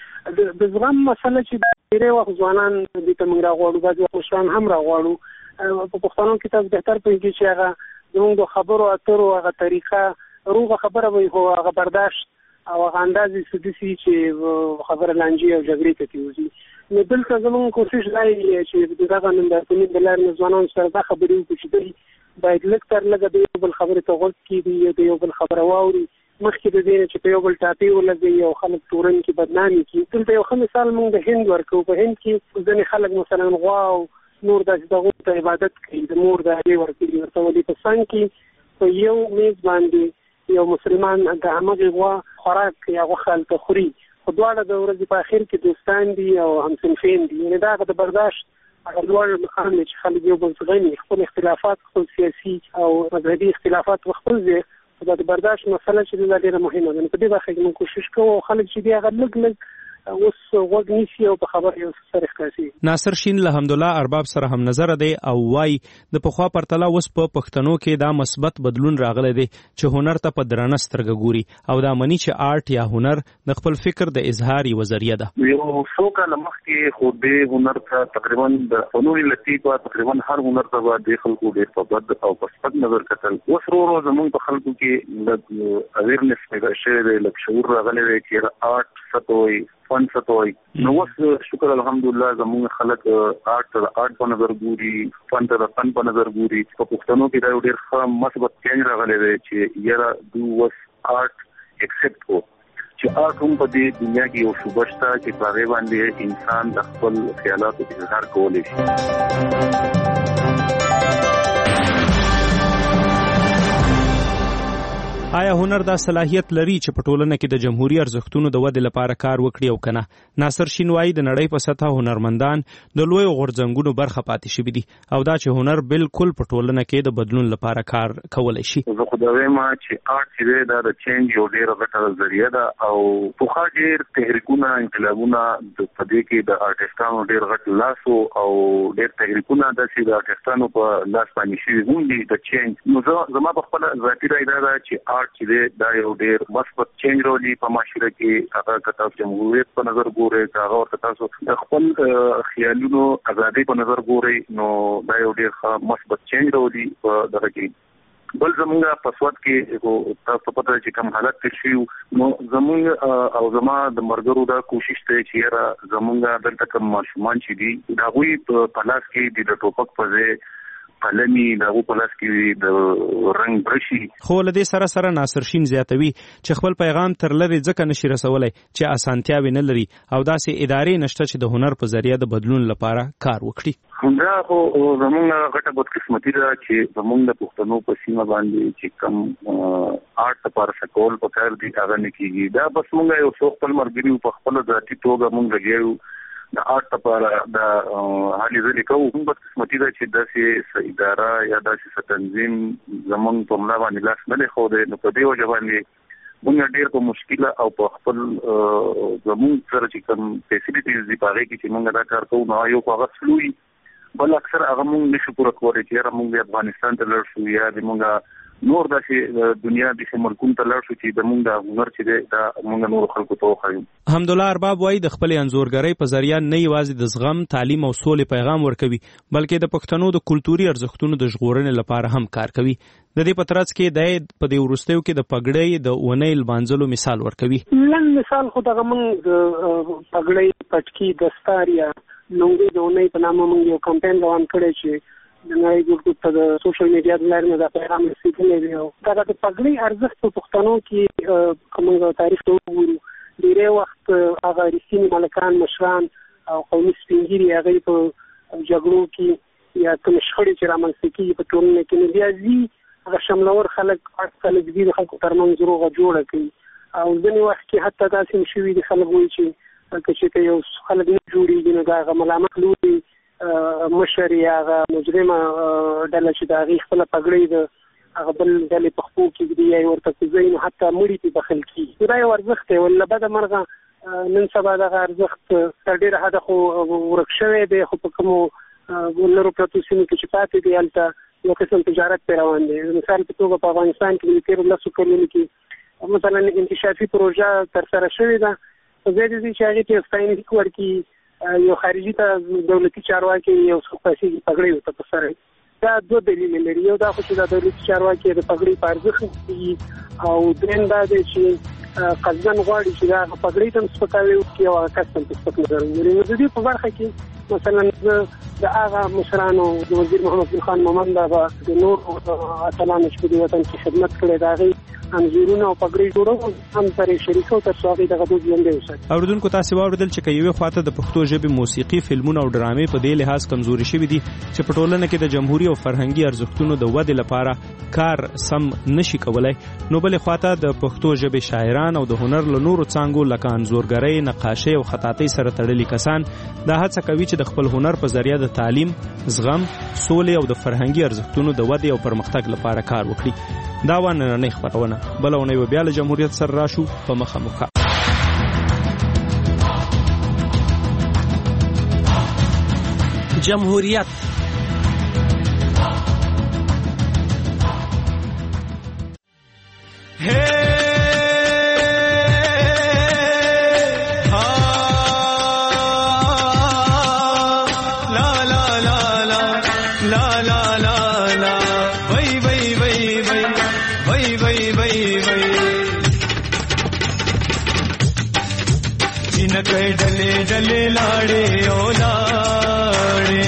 کې د زغم مسله چې ډېر وخت ځوانان د تمنګ راغواړو بعض مشران هم راغواړو په پښتنو کې تاسو بهتر پوهیږئ چې هغه زموږ خبرو اترو هغه طریقه روغه خبره وي خو هغه برداشت او هغه اندازې سدسي چې خبره لانجې او جګړې ته تیوزي نو دلته زموږ کوشش دی چې دغه نندارتونې د لارې ځوانانو سره دا خبرې وکړو چې باید لږ تر لږه د یو بل خبرې ته غوږ کېږي د یو بل خبره واوري مخکې د دې چې په یو بل ټاپې ولګوي او خلک تورن کې بدنامي کړي. دلته یو ښه مثال موږ د هند ورکوو. په هند کې ځینې خلک مثلا غوا او نور داسې دغو ته عبادت کوي د مور د هګۍ ورکوي ورته ولي په څنګ کې په یو میز باندې یو مسلمان د همغې غوا خوراک یا غوښه هلته خوري خو دواړه د ورځې په اخر کې دوستان دي او همصنفین دي یعنې دا هغه د برداشت هغه لوړ مقام دی چې خلک یو بل زغمي خپل اختلافات خپل سیاسي او مذهبي اختلافات خپل ځای د برداشت مسله چې دا ډېره مهمه ده. په دې برخه کې موږ کوشش کوو خلک چې دی هغه لږ اوس غوږ نیسي او په خبره یو سره ښکاسي. ناصر شین له حمدالله ارباب سره هم نظر دی او وای د پخوا پرتله اوس په پښتنو کې دا مثبت بدلون راغلی دی چې هنر ته په درنه سترګه ګوري او دا مني چې آرټ یا هنر د خپل فکر د اظهار یوه ذریعه ده. یو څو کاله مخکې خو د هنر ته تقریبا د فنون لطیفه تقریبا هر هنر ته د خلکو ډېر په بد او په سپک نظر کتل. اوس ورو زموږ په خلکو کې لږ اویرنس پیدا شوی دی لږ شعور راغلی دی چې آرټ څه ته وایي فن څه ته وایي. نو اوس شکر الحمدلله زموږ خلک آرټ ته د آرټ په نظر ګوري فن ته د فن په نظر ګوري. په پښتنو کې دا یو ډېر ښه مثبت چینج راغلی دی چې یاره دو وس آرټ اکسپټ کو چې آرټ هم په دې دنیا کې یو شوبه شته چې په هغې باندې انسان د خپل خیالاتو اظهار کولی شي. آیا هنر دا صلاحیت لري چې په ټولنه کې د جمهوریت ارزښتونو د ودې لپاره کار وکړي او کنه؟ ناصر شین وايي د نړۍ په سطح هنرمندان د لوی غورځنګونو برخه پاتې شوي دي او دا چې هنر بالکل په ټولنه کې د بدلون لپاره کار کولی شي. زه خو دا وایم چې آرټ چې دی دا د چینج یو ډېره غټه ذریعه ده او پخوا ډېر تحریکونه انقلابونه په دې کې د آرټسټانو ډېر غټ لاس او ډېر تحریکونه داسې د آرټسټانو په لاس باندې شوي هم دي د چینج. نو زما په خپله ذاتي رایه دا ده چې چې دا یو ډېر مثبت چینج راولي په معاشره کې. هغه که تاسو جمهوریت په نظر ګورئ که هغه ورته تاسو د خپل خیالونو ازادۍ په نظر ګورئ نو دا یو ډېر ښه مثبت چینج راولي په دغه کې. بل زمونږ په سواد کې تاسو پته چې کوم حالت تیر شوي نو زمونږ او زما د ملګرو دا کوشش دی چې یاره زمونږ دلته کوم ماشومان چې دي د هغوی په لاس کې د ټوپک په ځای قلمي دغه په لاس کې د رنګ برشي. خو له دې سره سره ناصر شین زیاتوي چې خپل پیغام تر لري ځکه نشي رسولای چې اسانتیاوې نه لري او داسې ادارې نشته چې د هنر په ذریعه د بدلون لپاره کار وکړي. همدا خو زموږ غټه بدقسمتي ده چې زموږ د پښتنو په سیمه باندې چې کم آرټ لپاره سکول پکار دي هغه نه کېږي. دا بس موږ یو څو خپل ملګري په خپل ذاتي توګه موږ لګیو د آرټ لپاره د هلې ځلې کوو. هم بدقسمتي ده چې داسې اداره یا داسې تنظیم زموږ په ملا باندې لاس نه دی ښودی نو په دې وجه باندې موږ ډېر په مشکله او په خپل زموږ سره چې کوم فیسیلیټیز دي په هغې کې چې موږ دا کار کوو نو یو خو هغه سلوي بل اکثر هغه موږ نشو پوره کولی چې یاره موږ افغانستان ته لاړ شو یا موږ نور داسې دنیا د ملکونو ته لاړ شو چې زموږ د هنر چې دی دا موږ نور خلکو ته وښایو. حمدالله ارباب وایي د خپلې انځورګرۍ په ذریعه نه یوازې د زغم تعلیم او سولې پیغام ورکوي بلکې د پښتنو د کلتوري ارزښتونو د ژغورنې لپاره هم کار کوي. د دې په ترڅ کې د په دې وروستیو کې د پګړۍ د اونۍ لمانځلو مثال ورکوي. لنډ مثال خو دغه موږ د پګړۍ پټکي دستار یا لونګي د اونۍ په نامه موږ یو کمپاین روان کړی چې د نړۍ ګډ ته د سوشل میډیا د لارې نه د پیغام رسېدلی دی. او دا د پګړۍ ارزښت په پښتنو کې کومه تاریخ ته وګورو، ډېری وخت هغه رښتیني مالکان، مشران او قومي سپین ږیري هغوی په جګړو کې یا کوم شخړې چې رامنځته کېږي په ټولنه کې، نو بیا ځي هغه شملور خلک دي د خلکو ترمنځ روغه جوړه کوي. او ځینې وخت کې حتی داسې هم شوي دي خلک وایي چې که چېرته یو خلک نه جوړېږي نو د هغه ملامت لوري مشر یا هغه مجرمه ډله چې د هغې خپله پګړۍ د هغه بل ډلې په خپو کې ږدي یا یې ورته کوزوي، نو حتی مړي پرې بخښل کېږي. دا یو ارزښت دی، ولله بده مرغه نن سبا دغه ارزښت تر ډېره حده خو ورک شوی دی، خو په کومو لرو پرتو سیمو کې چې پاتې دی هلته یو قسم تجارت پرې روان دی. مثال په توګه په افغانستان کې د تېرو 10 کلونو کې مثلا انکشافي پروژه ترسره شوې ده، په ځای د دې چې هغې ته یو ستاینلیک ورکړي، یو خارجي ته دولتي چارواکي یو څوک پیسې پګړۍ ورته په سر. دا دوه دلیل لري، یو دا خو چې د دولتي چارواکي د پګړۍ په ارزښت کوي، او درېیم دا دی چې قصدن غواړي چې دا پګړۍ ته هم سپکاوی وکړي او هغه کس ته هم په سپک نظر وګوري. نو د دې په برخه کې مثلا زه د هغه مشرانو د وزیر محمد ګل خان مومند به د نورو اتلانو چې په دې وطن کې خدمت کړی د هغې انځورونه او پګړۍ جوړول هم پرې شریکو تر څو هغوی دغه دود ژوندی وساتي. اوریدونکو تاسې واورېدل چې که یوې خواته د پښتو ژبې موسیقي، فلمونه او ډرامې په دې لحاظ کمزوري شوي دي چې په ټولنه کې د جمهوري او فرهنګي ارزښتونو د ودې لپاره کار سم نشي کولای، نو بلې خواته د پښتو ژبې شاعران او د هنر له نورو څانګو لکه انځورګرۍ، نقاشۍ او خطاطۍ سره تړلي کسان دا هڅه کوي چې د خپل هنر په ذریعه د تعلیم، زغم، سولې او د فرهنګي ارزښتونو د ودې او پرمختګ لپاره کار وکړي. دا وه نننۍ خپرونه، بله اونۍ به بیا له جمهوریت سره راشو په مخه. جمهوریت डले लाड़े ओ लाड़े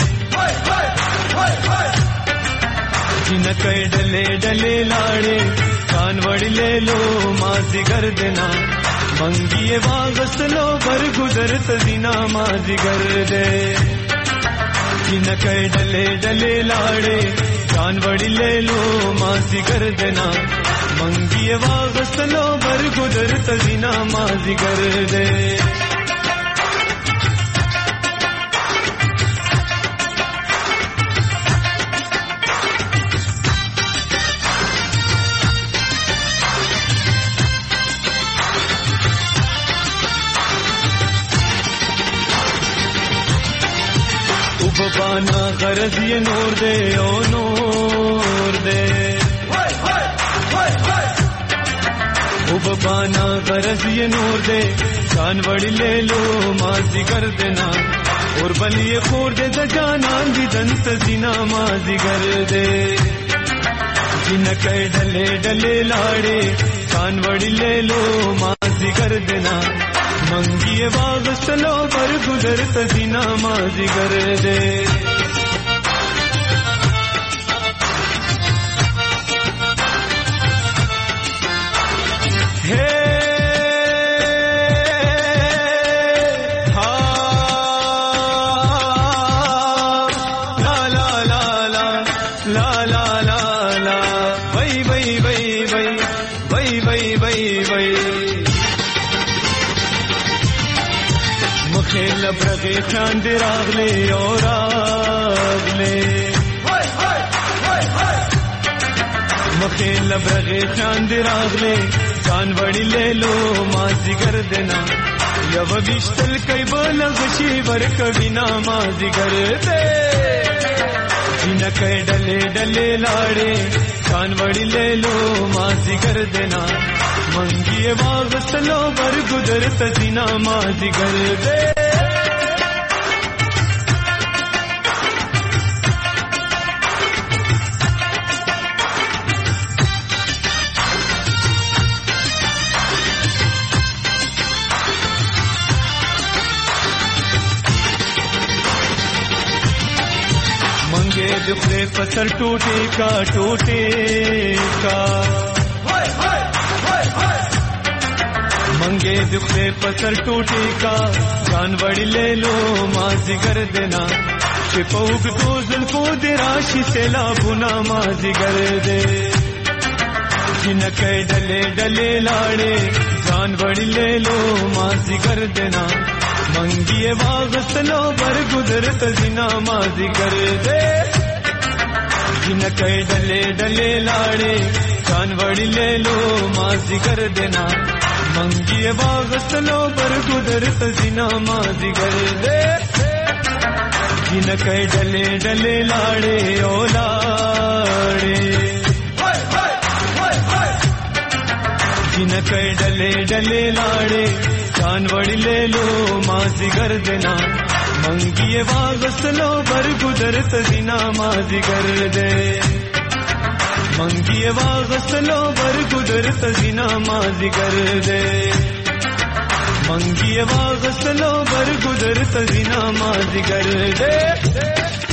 जिनके डले डले लाड़े कान वड़ी ले लो माजी कर देना मंगिए वागस लो बर गुजर तजीना माजी कर दे जिनके डले डले लाड़े कान वड़ी ले लो माजी कर देना मंगिए वागस लो बर गुजर तजीना माजी कर दे बाना गरज ये नूर दे ओ नूर दे बाना गरज ये नूर दे कान वड़ी ले लो माजी कर देना और बलिए खोर दे जाना दी दंत जीना माजी कर दे जिनके डले डले लाड़े कान वड़ी ले लो माजी कर देना मंगिए बाग चलो पर गुजर तजीना माजी कर दे हे ला ला ला ला ला ला ला ला वई वई वई वई वई वई वई वई खेल ब्रगे चांद रागले और रागले मखेल ब्रगे चांद रागले जान बड़ी ले लो माजी कर देना यव विश्तल कई बोलगशी वर कभी ना माजी कर दे जिनके डले डले लाड़े जान बड़ी ले लो माजी कर देना मंगिए बाग चलो बर गुजर तजीना माजी कर दे पसर टूटेगा मंगे दुखे पसर टूटेगा जान वड़ी ले लो माजी कर देना छिपौग तो जुल्फो दे राशि से लाभुना माजी कर दे जिनके डले डले लाड़े जान वड़ी ले लो माजी कर देना मंगिए वागसलो बर गुजरत जिना माजी कर दे जिनके डले डले लाड़े जान वड़ी ले लो माजी कर देना मंगिए वागसलो बर गुजरत जिना माजी कर दे जिनके डले डले लाड़े ओ लाड़े जिनके डले डले लाड़े जान वड़ी ले लो माजी कर देना मंगिए वागसलो बर गुजरत जिना माजी कर दे मंगिए वागसलो बर गुजरत जिना माजी कर दे मंगिए वागसलो बर गुजरत जिना माजी कर दे